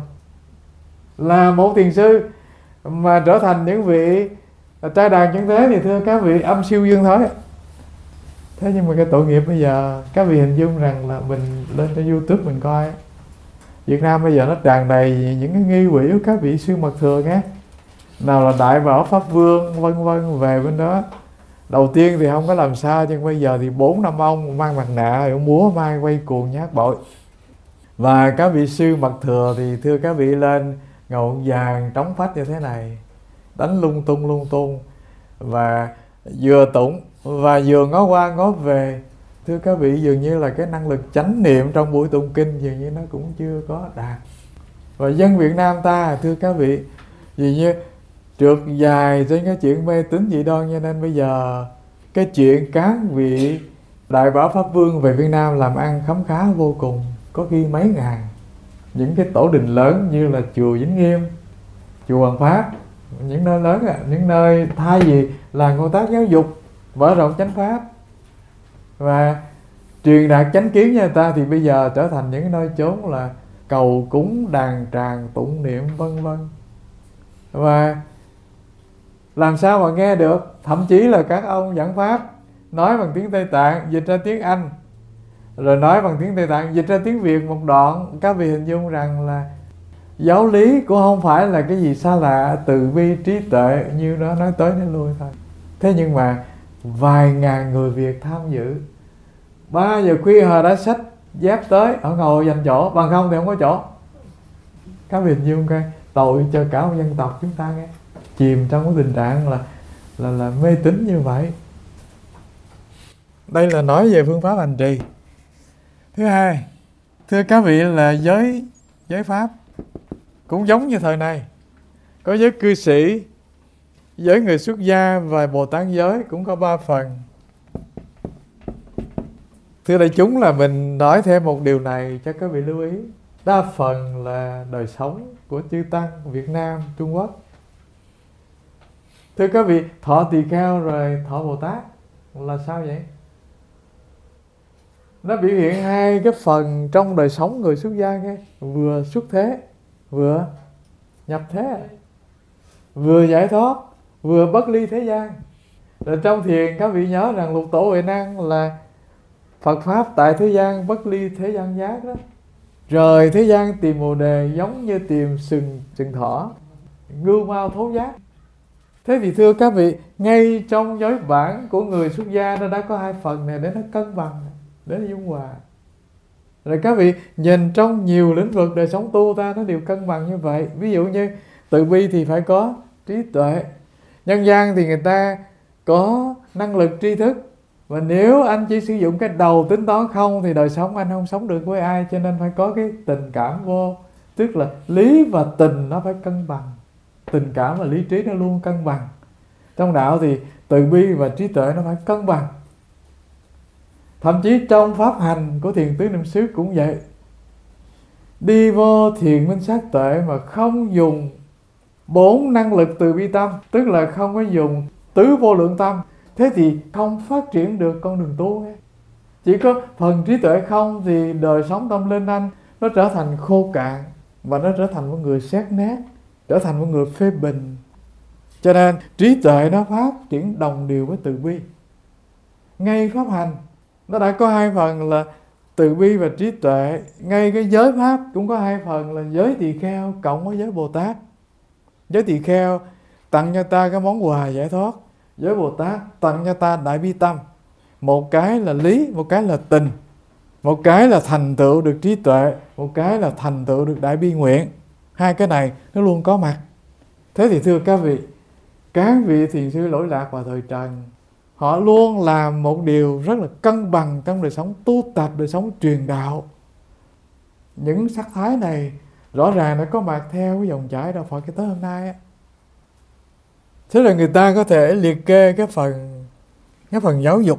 Là một thiền sư mà trở thành những vị trai đàn chân thế thì thưa các vị âm siêu dương thới. Thế nhưng mà cái tội nghiệp bây giờ, các vị hình dung rằng là mình lên trên YouTube mình coi, Việt Nam bây giờ nó tràn đầy những cái nghi quỷ của các vị sư mật thừa nghe. Nào là Đại Bảo Pháp Vương vân vân về bên đó. Đầu tiên thì không có làm sao, nhưng bây giờ thì bốn năm ông mang mặt nạ, ông múa mai quay cuồng nhát bội. Và các vị sư mật thừa thì thưa các vị lên ngầu vàng trống phách như thế này, đánh lung tung lung tung và vừa tụng và vừa ngó qua ngó về. Thưa các vị, dường như là cái năng lực chánh niệm trong buổi tụng kinh dường như nó cũng chưa có đạt. Và dân Việt Nam ta, thưa các vị, dường như trượt dài trên cái chuyện mê tín dị đoan, cho nên bây giờ cái chuyện các vị Đại Bảo Pháp Vương về Việt Nam làm ăn khấm khá vô cùng, có khi mấy ngàn. Những cái tổ đình lớn như là chùa Vĩnh Nghiêm, chùa Hoàng Pháp, những nơi lớn, những nơi thay vì làm công tác giáo dục, mở rộng chánh pháp và truyền đạt chánh kiến cho người ta, thì bây giờ trở thành những nơi chốn là cầu cúng, đàn tràng, tụng niệm vân vân. Và làm sao mà nghe được? Thậm chí là các ông giảng pháp nói bằng tiếng Tây Tạng dịch ra tiếng Anh, rồi nói bằng tiếng Tây Tạng dịch ra tiếng Việt một đoạn. Các vị hình dung rằng là giáo lý cũng không phải là cái gì xa lạ, từ bi trí tuệ như nó nói tới nói lui thôi. Thế nhưng mà vài ngàn người Việt tham dự, ba giờ khuya họ đã xách dép tới, họ ngồi dành chỗ, bằng không thì không có chỗ. Các vị hình dung coi, tội cho cả một dân tộc chúng ta nghe, chìm trong cái tình trạng là là là mê tín như vậy. Đây là nói về phương pháp hành trì. Thứ hai, thưa các vị, là giới giới pháp cũng giống như thời này, có giới cư sĩ, giới người xuất gia và Bồ Tát giới cũng có ba phần. Thưa đại chúng, là mình nói thêm một điều này cho các vị lưu ý. Đa phần là đời sống của chư tăng Việt Nam, Trung Quốc. Thưa các vị, thọ tỳ kheo rồi thọ Bồ Tát là sao vậy? Nó biểu hiện hai cái phần trong đời sống người xuất gia nghe, vừa xuất thế, vừa nhập thế, vừa giải thoát, vừa bất ly thế gian. Rồi trong thiền các vị nhớ rằng lục tổ Huệ Năng là Phật pháp tại thế gian, bất ly thế gian giác đó. Rời thế gian tìm bồ đề giống như tìm sừng sừng thỏ, ngưu mao thố giác. Thế thì thưa các vị, ngay trong giới bản của người xuất gia nó đã có hai phần này để nó cân bằng, để nó dung hòa. Rồi các vị nhìn trong nhiều lĩnh vực đời sống tu ta nó đều cân bằng như vậy. Ví dụ như từ bi thì phải có trí tuệ, nhân gian thì người ta có năng lực tri thức, Và nếu anh chỉ sử dụng cái đầu tính toán không thì đời sống anh không sống được với ai. Cho nên phải có cái tình cảm vô. Tức là lý và tình nó phải cân bằng. Tình cảm và lý trí nó luôn cân bằng. Trong đạo thì từ bi và trí tuệ nó phải cân bằng. Thậm chí trong pháp hành của thiền tứ niệm xứ cũng vậy. Đi vô thiền minh sát tuệ mà không dùng bốn năng lực từ bi tâm, tức là không có dùng tứ vô lượng tâm, thế thì không phát triển được con đường tu ấy. Chỉ có phần trí tuệ không thì đời sống tâm linh anh nó trở thành khô cạn, và nó trở thành một người xét nét, trở thành một người phê bình. Cho nên trí tuệ nó phát triển đồng điều với từ bi. Ngay pháp hành nó đã có hai phần là từ bi và trí tuệ. Ngay cái giới pháp cũng có hai phần là giới tỳ kheo cộng với giới Bồ Tát. Giới tỳ kheo tặng cho ta cái món quà giải thoát, giới Bồ Tát tặng cho ta đại bi tâm. Một cái là lý, một cái là tình. Một cái là thành tựu được trí tuệ, một cái là thành tựu được đại bi nguyện. Hai cái này nó luôn có mặt. Thế thì thưa các vị, các vị thiền sư lỗi lạc vào thời Trần, họ luôn làm một điều rất là cân bằng trong đời sống tu tập, đời sống truyền đạo. Những sắc thái này rõ ràng nó có mặt theo cái dòng chảy đạo Phật cho tới hôm nay. Thế là người ta có thể liệt kê cái phần cái phần giáo dục.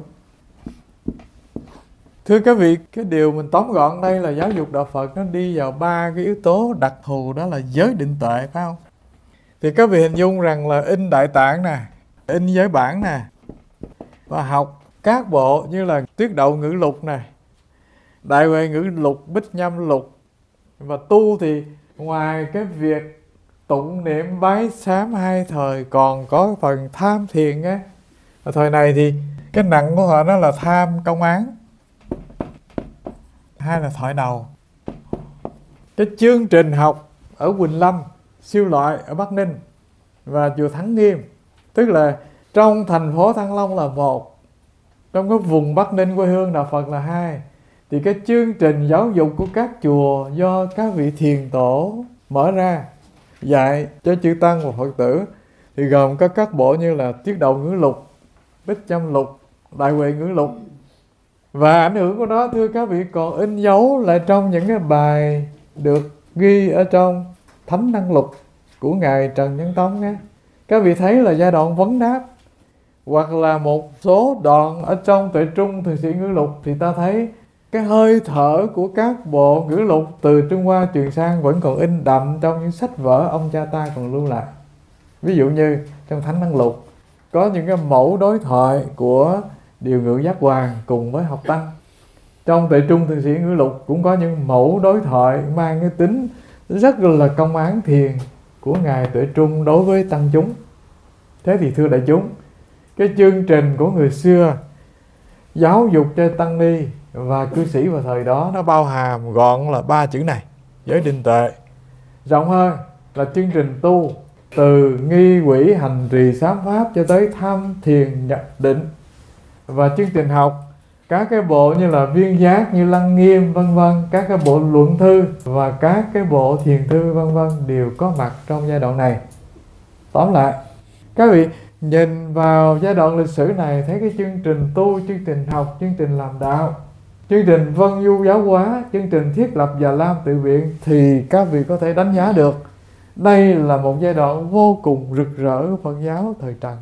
Thưa các vị, cái điều mình tóm gọn đây là giáo dục đạo Phật nó đi vào ba cái yếu tố đặc thù, đó là giới định tuệ, phải không? Thì các vị hình dung rằng là in Đại Tạng nè, in giới bản nè, và học các bộ như là Tuyết Đậu Ngữ Lục nè, Đại Huệ Ngữ Lục, Bích Nhâm Lục. Và tu thì ngoài cái việc tụng niệm bái sám hai thời còn có phần tham thiền á. Ở thời này thì cái nặng của họ đó là tham công án, hai là thoại đầu. Cái chương trình học ở Quỳnh Lâm, Siêu Loại ở Bắc Ninh và chùa Thắng Nghiêm, tức là trong thành phố Thăng Long là một, trong cái vùng Bắc Ninh quê hương đạo Phật là hai. Thì cái chương trình giáo dục của các chùa do các vị thiền tổ mở ra dạy cho chư tăng và Phật tử thì gồm có các bộ như là Tuyết Đậu Ngữ Lục, Bích Nhâm Lục, Đại Huệ Ngữ Lục. Và ảnh hưởng của nó thưa các vị còn in dấu lại trong những cái bài được ghi ở trong Thánh Năng Lục của Ngài Trần Nhân Tông á. Các vị thấy là giai đoạn vấn đáp, hoặc là một số đoạn ở trong Tuệ Trung Thượng Sĩ Ngữ Lục thì ta thấy cái hơi thở của các bộ ngữ lục từ Trung Hoa truyền sang vẫn còn in đậm trong những sách vở ông cha ta còn lưu lại. Ví dụ như trong Thánh Năng Lục có những cái mẫu đối thoại của Điều Ngự Giác Hoàng cùng với học tăng. Trong Tuệ Trung Thượng Sĩ Ngữ Lục cũng có những mẫu đối thoại mang cái tính rất là công án thiền của Ngài Tuệ Trung đối với tăng chúng. Thế thì thưa đại chúng, cái chương trình của người xưa giáo dục cho tăng ni và cư sĩ vào thời đó nó bao hàm gọn là ba chữ này: giới định tuệ. Rộng hơn là chương trình tu từ nghi quỷ hành trì sám pháp cho tới tham thiền nhập định. Và chương trình học các cái bộ như là Viên Giác, như Lăng Nghiêm vân vân, các cái bộ luận thư và các cái bộ thiền thư vân vân đều có mặt trong giai đoạn này. Tóm lại, các vị nhìn vào giai đoạn lịch sử này thấy cái chương trình tu, chương trình học, chương trình làm đạo, chương trình vân du giáo hóa, chương trình thiết lập Già Lam tự viện thì các vị có thể đánh giá được đây là một giai đoạn vô cùng rực rỡ của Phật giáo thời Trần.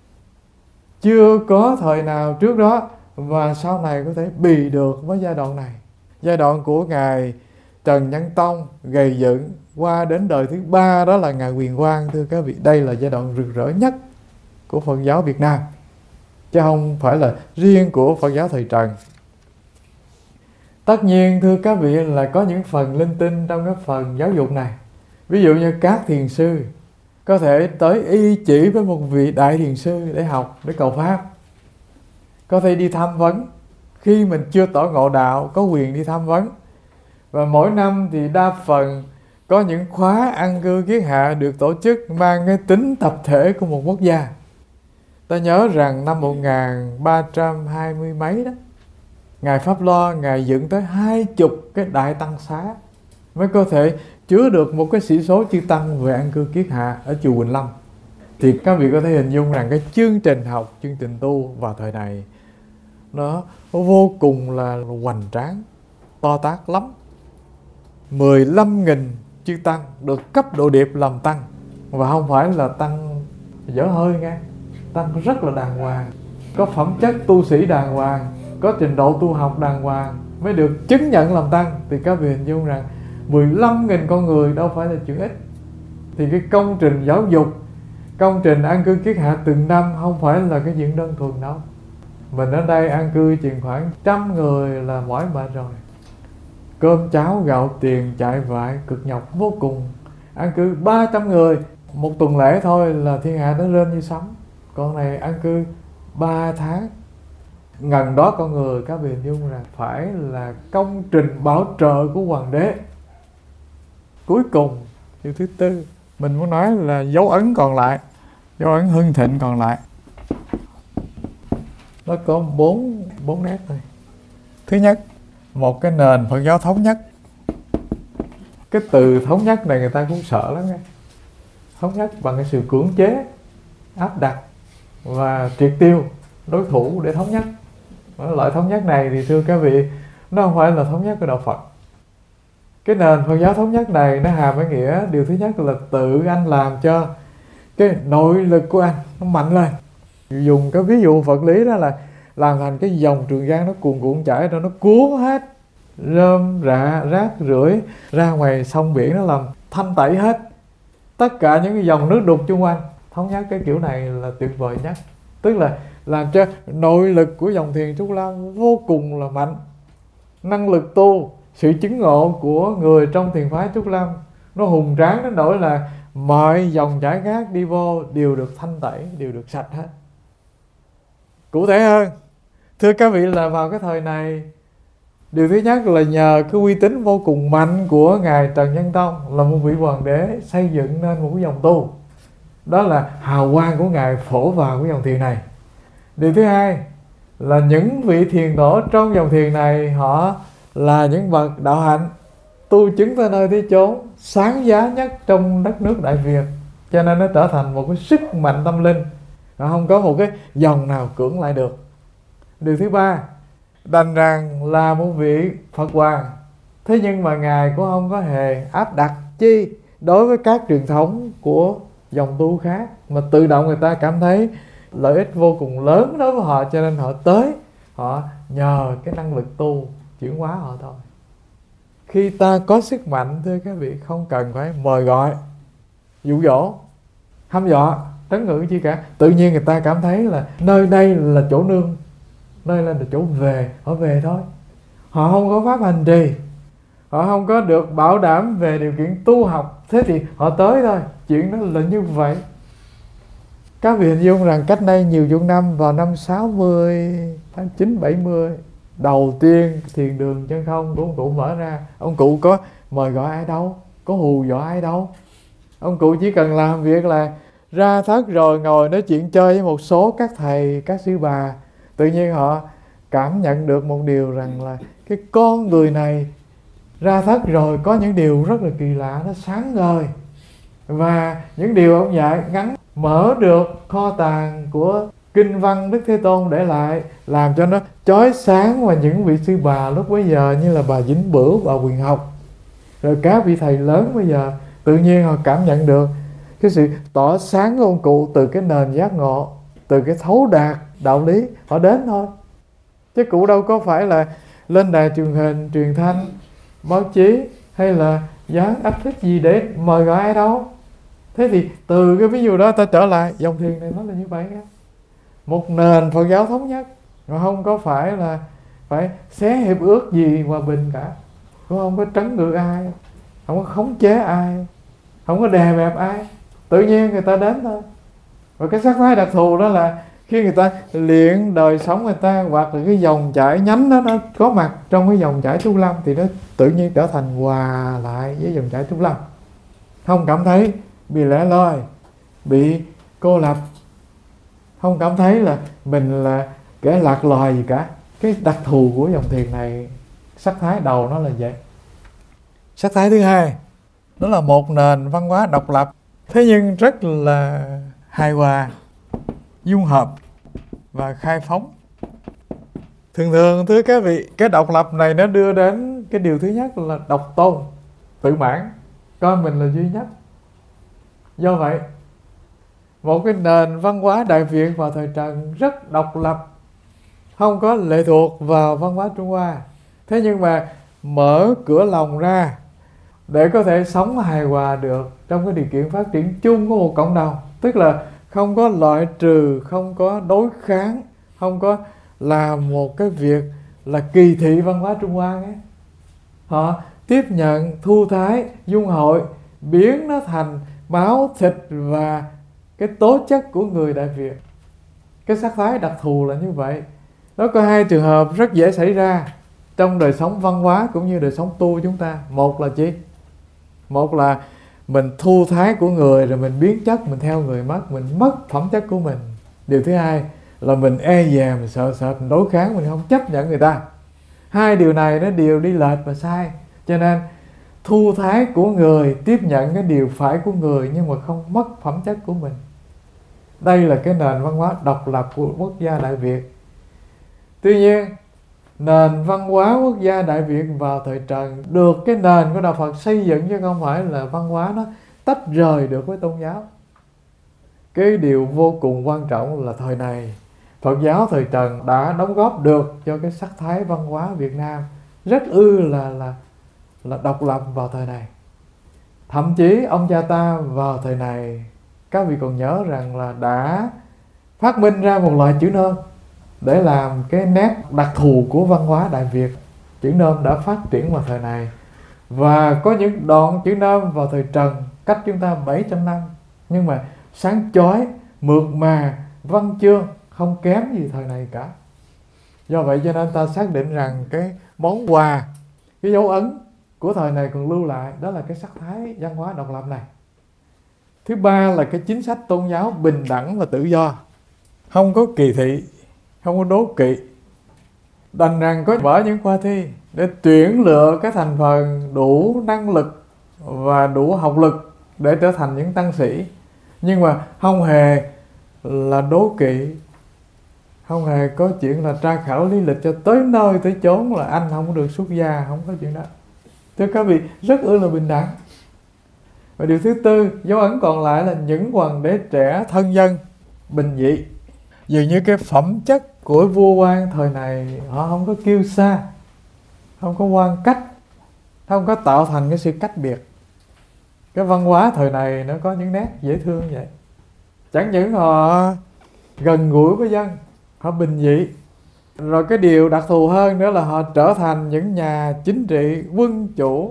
Chưa có thời nào trước đó và sau này có thể bì được với giai đoạn này. Giai đoạn của Ngài Trần Nhân Tông gầy dựng qua đến đời thứ ba đó là Ngài Huyền Quang. Thưa các vị, đây là giai đoạn rực rỡ nhất của Phật giáo Việt Nam, chứ không phải là riêng của Phật giáo thời Trần. Tất nhiên thưa các vị là có những phần linh tinh trong cái phần giáo dục này. Ví dụ như các thiền sư có thể tới y chỉ với một vị đại thiền sư để học, để cầu pháp. Có thể đi tham vấn. Khi mình chưa tỏ ngộ đạo có quyền đi tham vấn. Và mỗi năm thì đa phần có những khóa an cư kiết hạ được tổ chức mang cái tính tập thể của một quốc gia. Ta nhớ rằng năm một nghìn ba trăm hai mươi mấy đó, Ngài Pháp Lo, Ngài dựng tới hai chục cái đại tăng xá mới có thể chứa được một cái sĩ số chư tăng về an cư kiết hạ ở chùa Quỳnh Lâm. Thì các vị có thể hình dung rằng cái chương trình học, chương trình tu vào thời này nó vô cùng là hoành tráng, to tát lắm. mười lăm nghìn chư tăng được cấp độ điệp làm tăng, và không phải là tăng dở hơi nghe, tăng rất là đàng hoàng, có phẩm chất tu sĩ đàng hoàng, có trình độ tu học đàng hoàng mới được chứng nhận làm tăng. Thì các vị hình dung rằng mười lăm nghìn con người đâu phải là chuyện ít. Thì cái công trình giáo dục, công trình an cư kiết hạ từng năm không phải là cái chuyện đơn thuần đâu. Mình ở đây an cư chừng khoảng trăm người là mỏi mệt rồi. Cơm cháo gạo tiền chạy vại cực nhọc vô cùng. An cư ba trăm người một tuần lễ thôi là thiên hạ nó rên như sấm. Còn này an cư ba tháng, ngần đó con người. Các vị hình dung rằng phải là công trình bảo trợ của hoàng đế. Cuối cùng điều thứ tư mình muốn nói là dấu ấn còn lại, dấu ấn hưng thịnh còn lại. Nó có bốn bốn nét thôi. Thứ nhất, một cái nền Phật giáo thống nhất. Cái từ thống nhất này người ta cũng sợ lắm nghe. Thống nhất bằng cái sự cưỡng chế, áp đặt và triệt tiêu đối thủ để thống nhất. Loại thống nhất này thì thưa các vị, nó không phải là thống nhất của đạo Phật. Cái nền Phật giáo thống nhất này nó hàm ý nghĩa điều thứ nhất là tự anh làm cho cái nội lực của anh nó mạnh lên. Dùng cái ví dụ vật lý đó là làm thành cái dòng Trường Giang nó cuồn cuộn chảy rồi nó cuốn hết rơm rạ rác rưởi ra ngoài sông biển, nó làm thanh tẩy hết tất cả những cái dòng nước đục chung quanh. Thống nhất cái kiểu này là tuyệt vời nhất, tức là làm cho nội lực của dòng thiền Trúc Lâm vô cùng là mạnh. Năng lực tu, sự chứng ngộ của người trong thiền phái Trúc Lâm nó hùng tráng đến nỗi là mọi dòng chảy khác đi vô đều được thanh tẩy, đều được sạch hết. Cụ thể hơn, thưa các vị, là vào cái thời này, điều thứ nhất là nhờ cái uy tín vô cùng mạnh của Ngài Trần Nhân Tông là một vị hoàng đế xây dựng nên một cái dòng tu. Đó là hào quang của Ngài phổ vào cái dòng thiền này. Điều thứ hai là những vị thiền tổ trong dòng thiền này họ là những bậc đạo hạnh tu chứng tới nơi tới chốn, sáng giá nhất trong đất nước Đại Việt, cho nên nó trở thành một cái sức mạnh tâm linh, không có một cái dòng nào cưỡng lại được. Điều thứ ba, đành rằng là một vị Phật hoàng, thế nhưng mà Ngài cũng không có hề áp đặt chi đối với các truyền thống của dòng tu khác, mà tự động người ta cảm thấy lợi ích vô cùng lớn đối với họ, cho nên họ tới, họ nhờ cái năng lực tu chuyển hóa họ thôi. Khi ta có sức mạnh, thưa các vị, không cần phải mời gọi, dụ dỗ, hăm dọa, trấn ngự chi cả. Tự nhiên người ta cảm thấy là nơi đây là chỗ nương, nơi đây là chỗ về, họ về thôi. Họ không có pháp hành trì, họ không có được bảo đảm về điều kiện tu học, thế thì họ tới thôi. Chuyện đó là như vậy. Các vị hình dung rằng cách đây nhiều chục năm, vào năm sáu mươi, tháng chín, bảy mươi, đầu tiên thiền đường chân không của ông cụ mở ra, ông cụ có mời gọi ai đâu, có hù dọa ai đâu. Ông cụ chỉ cần làm việc là ra thất rồi ngồi nói chuyện chơi với một số các thầy, các sư bà. Tự nhiên họ cảm nhận được một điều rằng là cái con người này ra thất rồi có những điều rất là kỳ lạ, nó sáng ngời. Và những điều ông dạy ngắn mở được kho tàng của kinh văn Đức Thế Tôn để lại, làm cho nó chói sáng. Và những vị sư bà lúc bấy giờ như là bà Vĩnh Bửu, bà Quyền Học, rồi các vị thầy lớn bây giờ, tự nhiên họ cảm nhận được cái sự tỏ sáng của ông cụ từ cái nền giác ngộ, từ cái thấu đạt đạo lý, họ đến thôi. Chứ cụ đâu có phải là lên đài truyền hình, truyền thanh, báo chí hay là dán áp thích gì để mời gọi ai đâu. Thế thì từ cái ví dụ đó ta trở lại dòng thiền này nó là như vậy đó. Một nền Phật giáo thống nhất, mà không có phải là phải xé hiệp ước gì hòa bình cả, cũng không có trấn ngược ai, không có khống chế ai, không có đè bẹp ai. Tự nhiên người ta đến thôi. Và cái sắc thái đặc thù đó là khi người ta luyện đời sống người ta, hoặc là cái dòng chảy nhánh đó nó có mặt trong cái dòng chảy Trúc Lâm, thì nó tự nhiên trở thành hòa lại với dòng chảy Trúc Lâm, không cảm thấy bị lẻ loi, bị cô lập, không cảm thấy là mình là kẻ lạc loài gì cả. Cái đặc thù của dòng thiền này, sắc thái đầu nó là vậy. Sắc thái thứ hai, đó là một nền văn hóa độc lập, thế nhưng rất là hài hòa, dung hợp và khai phóng. Thường thường thưa các vị, cái độc lập này nó đưa đến cái điều thứ nhất là độc tôn, tự mãn, coi mình là duy nhất. Do vậy, một cái nền văn hóa Đại Việt vào thời Trần rất độc lập, không có lệ thuộc vào văn hóa Trung Hoa. Thế nhưng mà mở cửa lòng ra để có thể sống hài hòa được trong cái điều kiện phát triển chung của một cộng đồng. Tức là không có loại trừ, không có đối kháng, không có làm một cái việc là kỳ thị văn hóa Trung Hoa ấy. Họ tiếp nhận, thu thái, dung hội, biến nó thành máu, thịt và cái tố chất của người Đại Việt. Cái sắc thái đặc thù là như vậy. Nó có hai trường hợp rất dễ xảy ra trong đời sống văn hóa cũng như đời sống tu chúng ta. Một là chi? Một là mình thu thái của người rồi mình biến chất, mình theo người mất, mình mất phẩm chất của mình. Điều thứ hai là mình e dè, mình sợ sợ, mình đối kháng, mình không chấp nhận người ta. Hai điều này nó đều đi lệch và sai. Cho nên thu thái của người, tiếp nhận cái điều phải của người nhưng mà không mất phẩm chất của mình. Đây là cái nền văn hóa độc lập của quốc gia Đại Việt. Tuy nhiên, nền văn hóa quốc gia Đại Việt vào thời Trần được cái nền của Đạo Phật xây dựng, chứ không phải là văn hóa nó tách rời được với tôn giáo. Cái điều vô cùng quan trọng là thời này Phật giáo thời Trần đã đóng góp được cho cái sắc thái văn hóa Việt Nam rất ư là là là độc lập vào thời này. Thậm chí ông cha ta vào thời này, các vị còn nhớ rằng là đã phát minh ra một loại chữ nôm để làm cái nét đặc thù của văn hóa Đại Việt. Chữ nôm đã phát triển vào thời này, và có những đoạn chữ nôm vào thời Trần cách chúng ta bảy trăm năm, nhưng mà sáng chói, mượt mà, văn chương không kém gì thời này cả. Do vậy cho nên ta xác định rằng cái món quà, cái dấu ấn của thời này còn lưu lại, đó là cái sắc thái văn hóa độc lập này. Thứ ba là cái chính sách tôn giáo bình đẳng và tự do, không có kỳ thị, không có đố kỵ. Đành rằng có mở những khoa thi để tuyển lựa cái thành phần đủ năng lực và đủ học lực để trở thành những tăng sĩ, nhưng mà không hề là đố kỵ, không hề có chuyện là tra khảo lý lịch cho tới nơi tới chốn là anh không được xuất gia, không có chuyện đó. Thưa các vị, rất ư là bình đẳng. Và điều thứ tư, dấu ấn còn lại là những hoàng đế trẻ thân dân, bình dị. Dường như cái phẩm chất của vua quan thời này họ không có kiêu sa, không có quan cách, không có tạo thành cái sự cách biệt. Cái văn hóa thời này nó có những nét dễ thương vậy. Chẳng những họ gần gũi với dân, họ bình dị, rồi cái điều đặc thù hơn nữa là họ trở thành những nhà chính trị, quân chủ.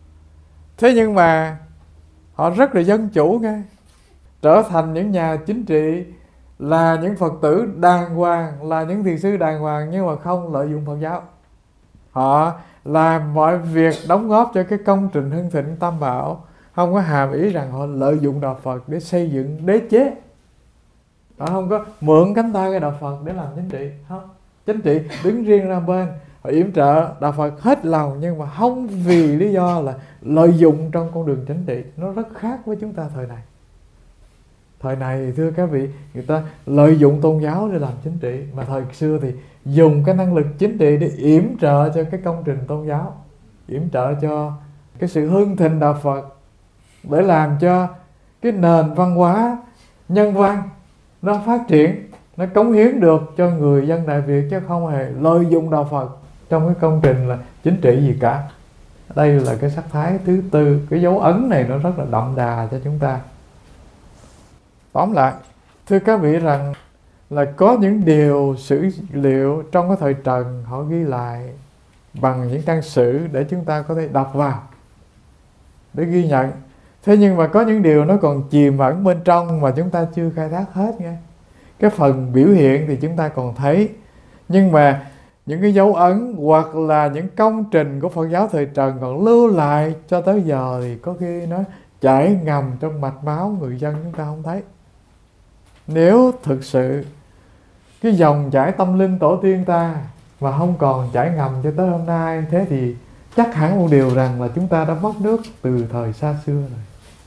Thế nhưng mà họ rất là dân chủ nghe. Trở thành những nhà chính trị, là những Phật tử đàng hoàng, là những thiền sư đàng hoàng, nhưng mà không lợi dụng Phật giáo. Họ làm mọi việc đóng góp cho cái công trình hưng thịnh Tam Bảo, không có hàm ý rằng họ lợi dụng Đạo Phật để xây dựng đế chế. Họ không có mượn cánh tay cái Đạo Phật để làm chính trị, không. Chính trị đứng riêng ra bên, họ yểm trợ Đạo Phật hết lòng, nhưng mà không vì lý do là lợi dụng trong con đường chính trị. Nó rất khác với chúng ta thời này. Thời này thưa các vị, người ta lợi dụng tôn giáo để làm chính trị, mà thời xưa thì dùng cái năng lực chính trị để yểm trợ cho cái công trình tôn giáo, yểm trợ cho cái sự hưng thịnh Đạo Phật, để làm cho cái nền văn hóa nhân văn nó phát triển, nó cống hiến được cho người dân Đại Việt, chứ không hề lợi dụng Đạo Phật trong cái công trình là chính trị gì cả. Đây là cái sắc thái thứ tư. Cái dấu ấn này nó rất là đậm đà cho chúng ta. Tóm lại, thưa các vị rằng là có những điều sử liệu trong cái thời Trần họ ghi lại bằng những trang sử để chúng ta có thể đọc vào, để ghi nhận. Thế nhưng mà có những điều nó còn chìm ẩn bên trong mà chúng ta chưa khai thác hết nghe. Cái phần biểu hiện thì chúng ta còn thấy, nhưng mà những cái dấu ấn hoặc là những công trình của Phật giáo thời Trần còn lưu lại cho tới giờ thì có khi nó chảy ngầm trong mạch máu người dân chúng ta không thấy. Nếu thực sự cái dòng chảy tâm linh tổ tiên ta mà không còn chảy ngầm cho tới hôm nay, thế thì chắc hẳn một điều rằng là chúng ta đã mất nước từ thời xa xưa rồi.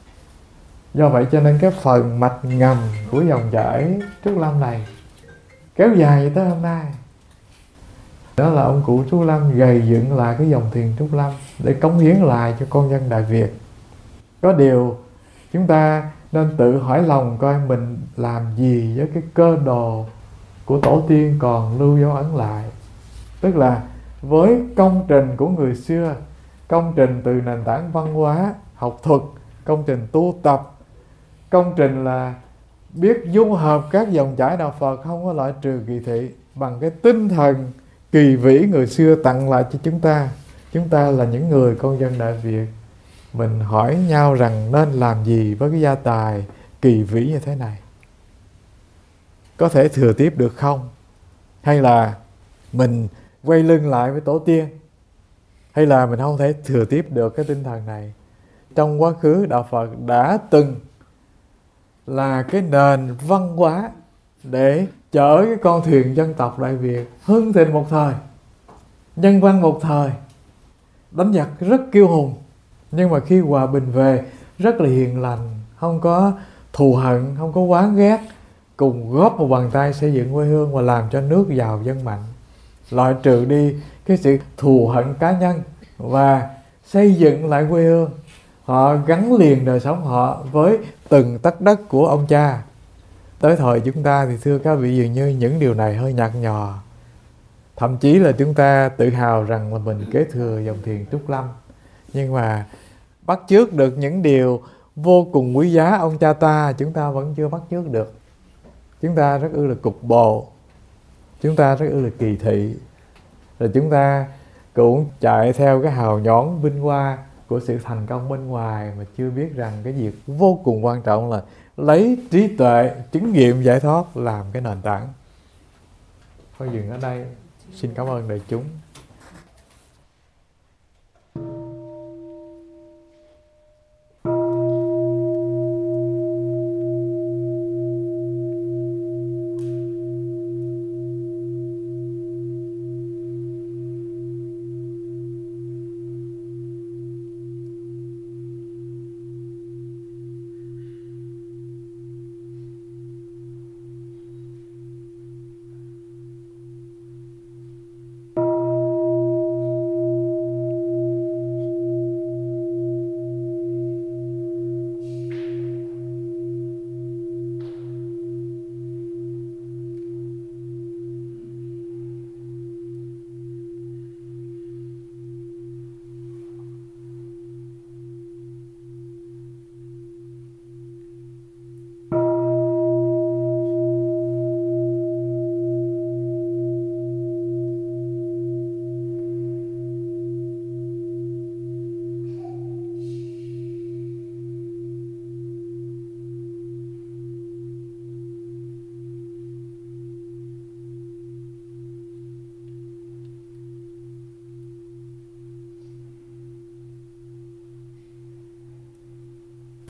Do vậy cho nên cái phần mạch ngầm của dòng chảy Trúc Lâm này kéo dài tới hôm nay. Đó là ông cụ Trúc Lâm gầy dựng lại cái dòng thiền Trúc Lâm để cống hiến lại cho con dân Đại Việt. Có điều chúng ta nên tự hỏi lòng coi mình làm gì với cái cơ đồ của tổ tiên còn lưu dấu ấn lại. Tức là với công trình của người xưa, công trình từ nền tảng văn hóa, học thuật, công trình tu tập, công trình là biết dung hợp các dòng chảy đạo Phật, không có loại trừ kỳ thị, bằng cái tinh thần kỳ vĩ người xưa tặng lại cho chúng ta. Chúng ta là những người con dân Đại Việt, mình hỏi nhau rằng nên làm gì với cái gia tài kỳ vĩ như thế này, có thể thừa tiếp được không? Hay là mình quay lưng lại với tổ tiên, hay là mình không thể thừa tiếp được cái tinh thần này? Trong quá khứ đạo Phật đã từng là cái nền văn hóa để chở cái con thuyền dân tộc Đại Việt hưng thịnh một thời, nhân văn một thời, đánh giặc rất kiêu hùng, nhưng mà khi hòa bình về rất là hiền lành, không có thù hận, không có oán ghét, cùng góp một bàn tay xây dựng quê hương và làm cho nước giàu dân mạnh, loại trừ đi cái sự thù hận cá nhân và xây dựng lại quê hương. Họ gắn liền đời sống họ với từng tấc đất của ông cha. Tới thời chúng ta thì thưa các vị, dường như những điều này hơi nhạt nhòa. Thậm chí là chúng ta tự hào rằng là mình kế thừa dòng thiền Trúc Lâm, nhưng mà bắt chước được những điều vô cùng quý giá ông cha ta, chúng ta vẫn chưa bắt chước được. Chúng ta rất ư là cục bộ, chúng ta rất ư là kỳ thị, rồi chúng ta cũng chạy theo cái hào nhoáng vinh hoa của sự thành công bên ngoài, mà chưa biết rằng cái việc vô cùng quan trọng là lấy trí tuệ chứng nghiệm giải thoát làm cái nền tảng. Thôi dừng ở đây, xin cảm ơn đại chúng.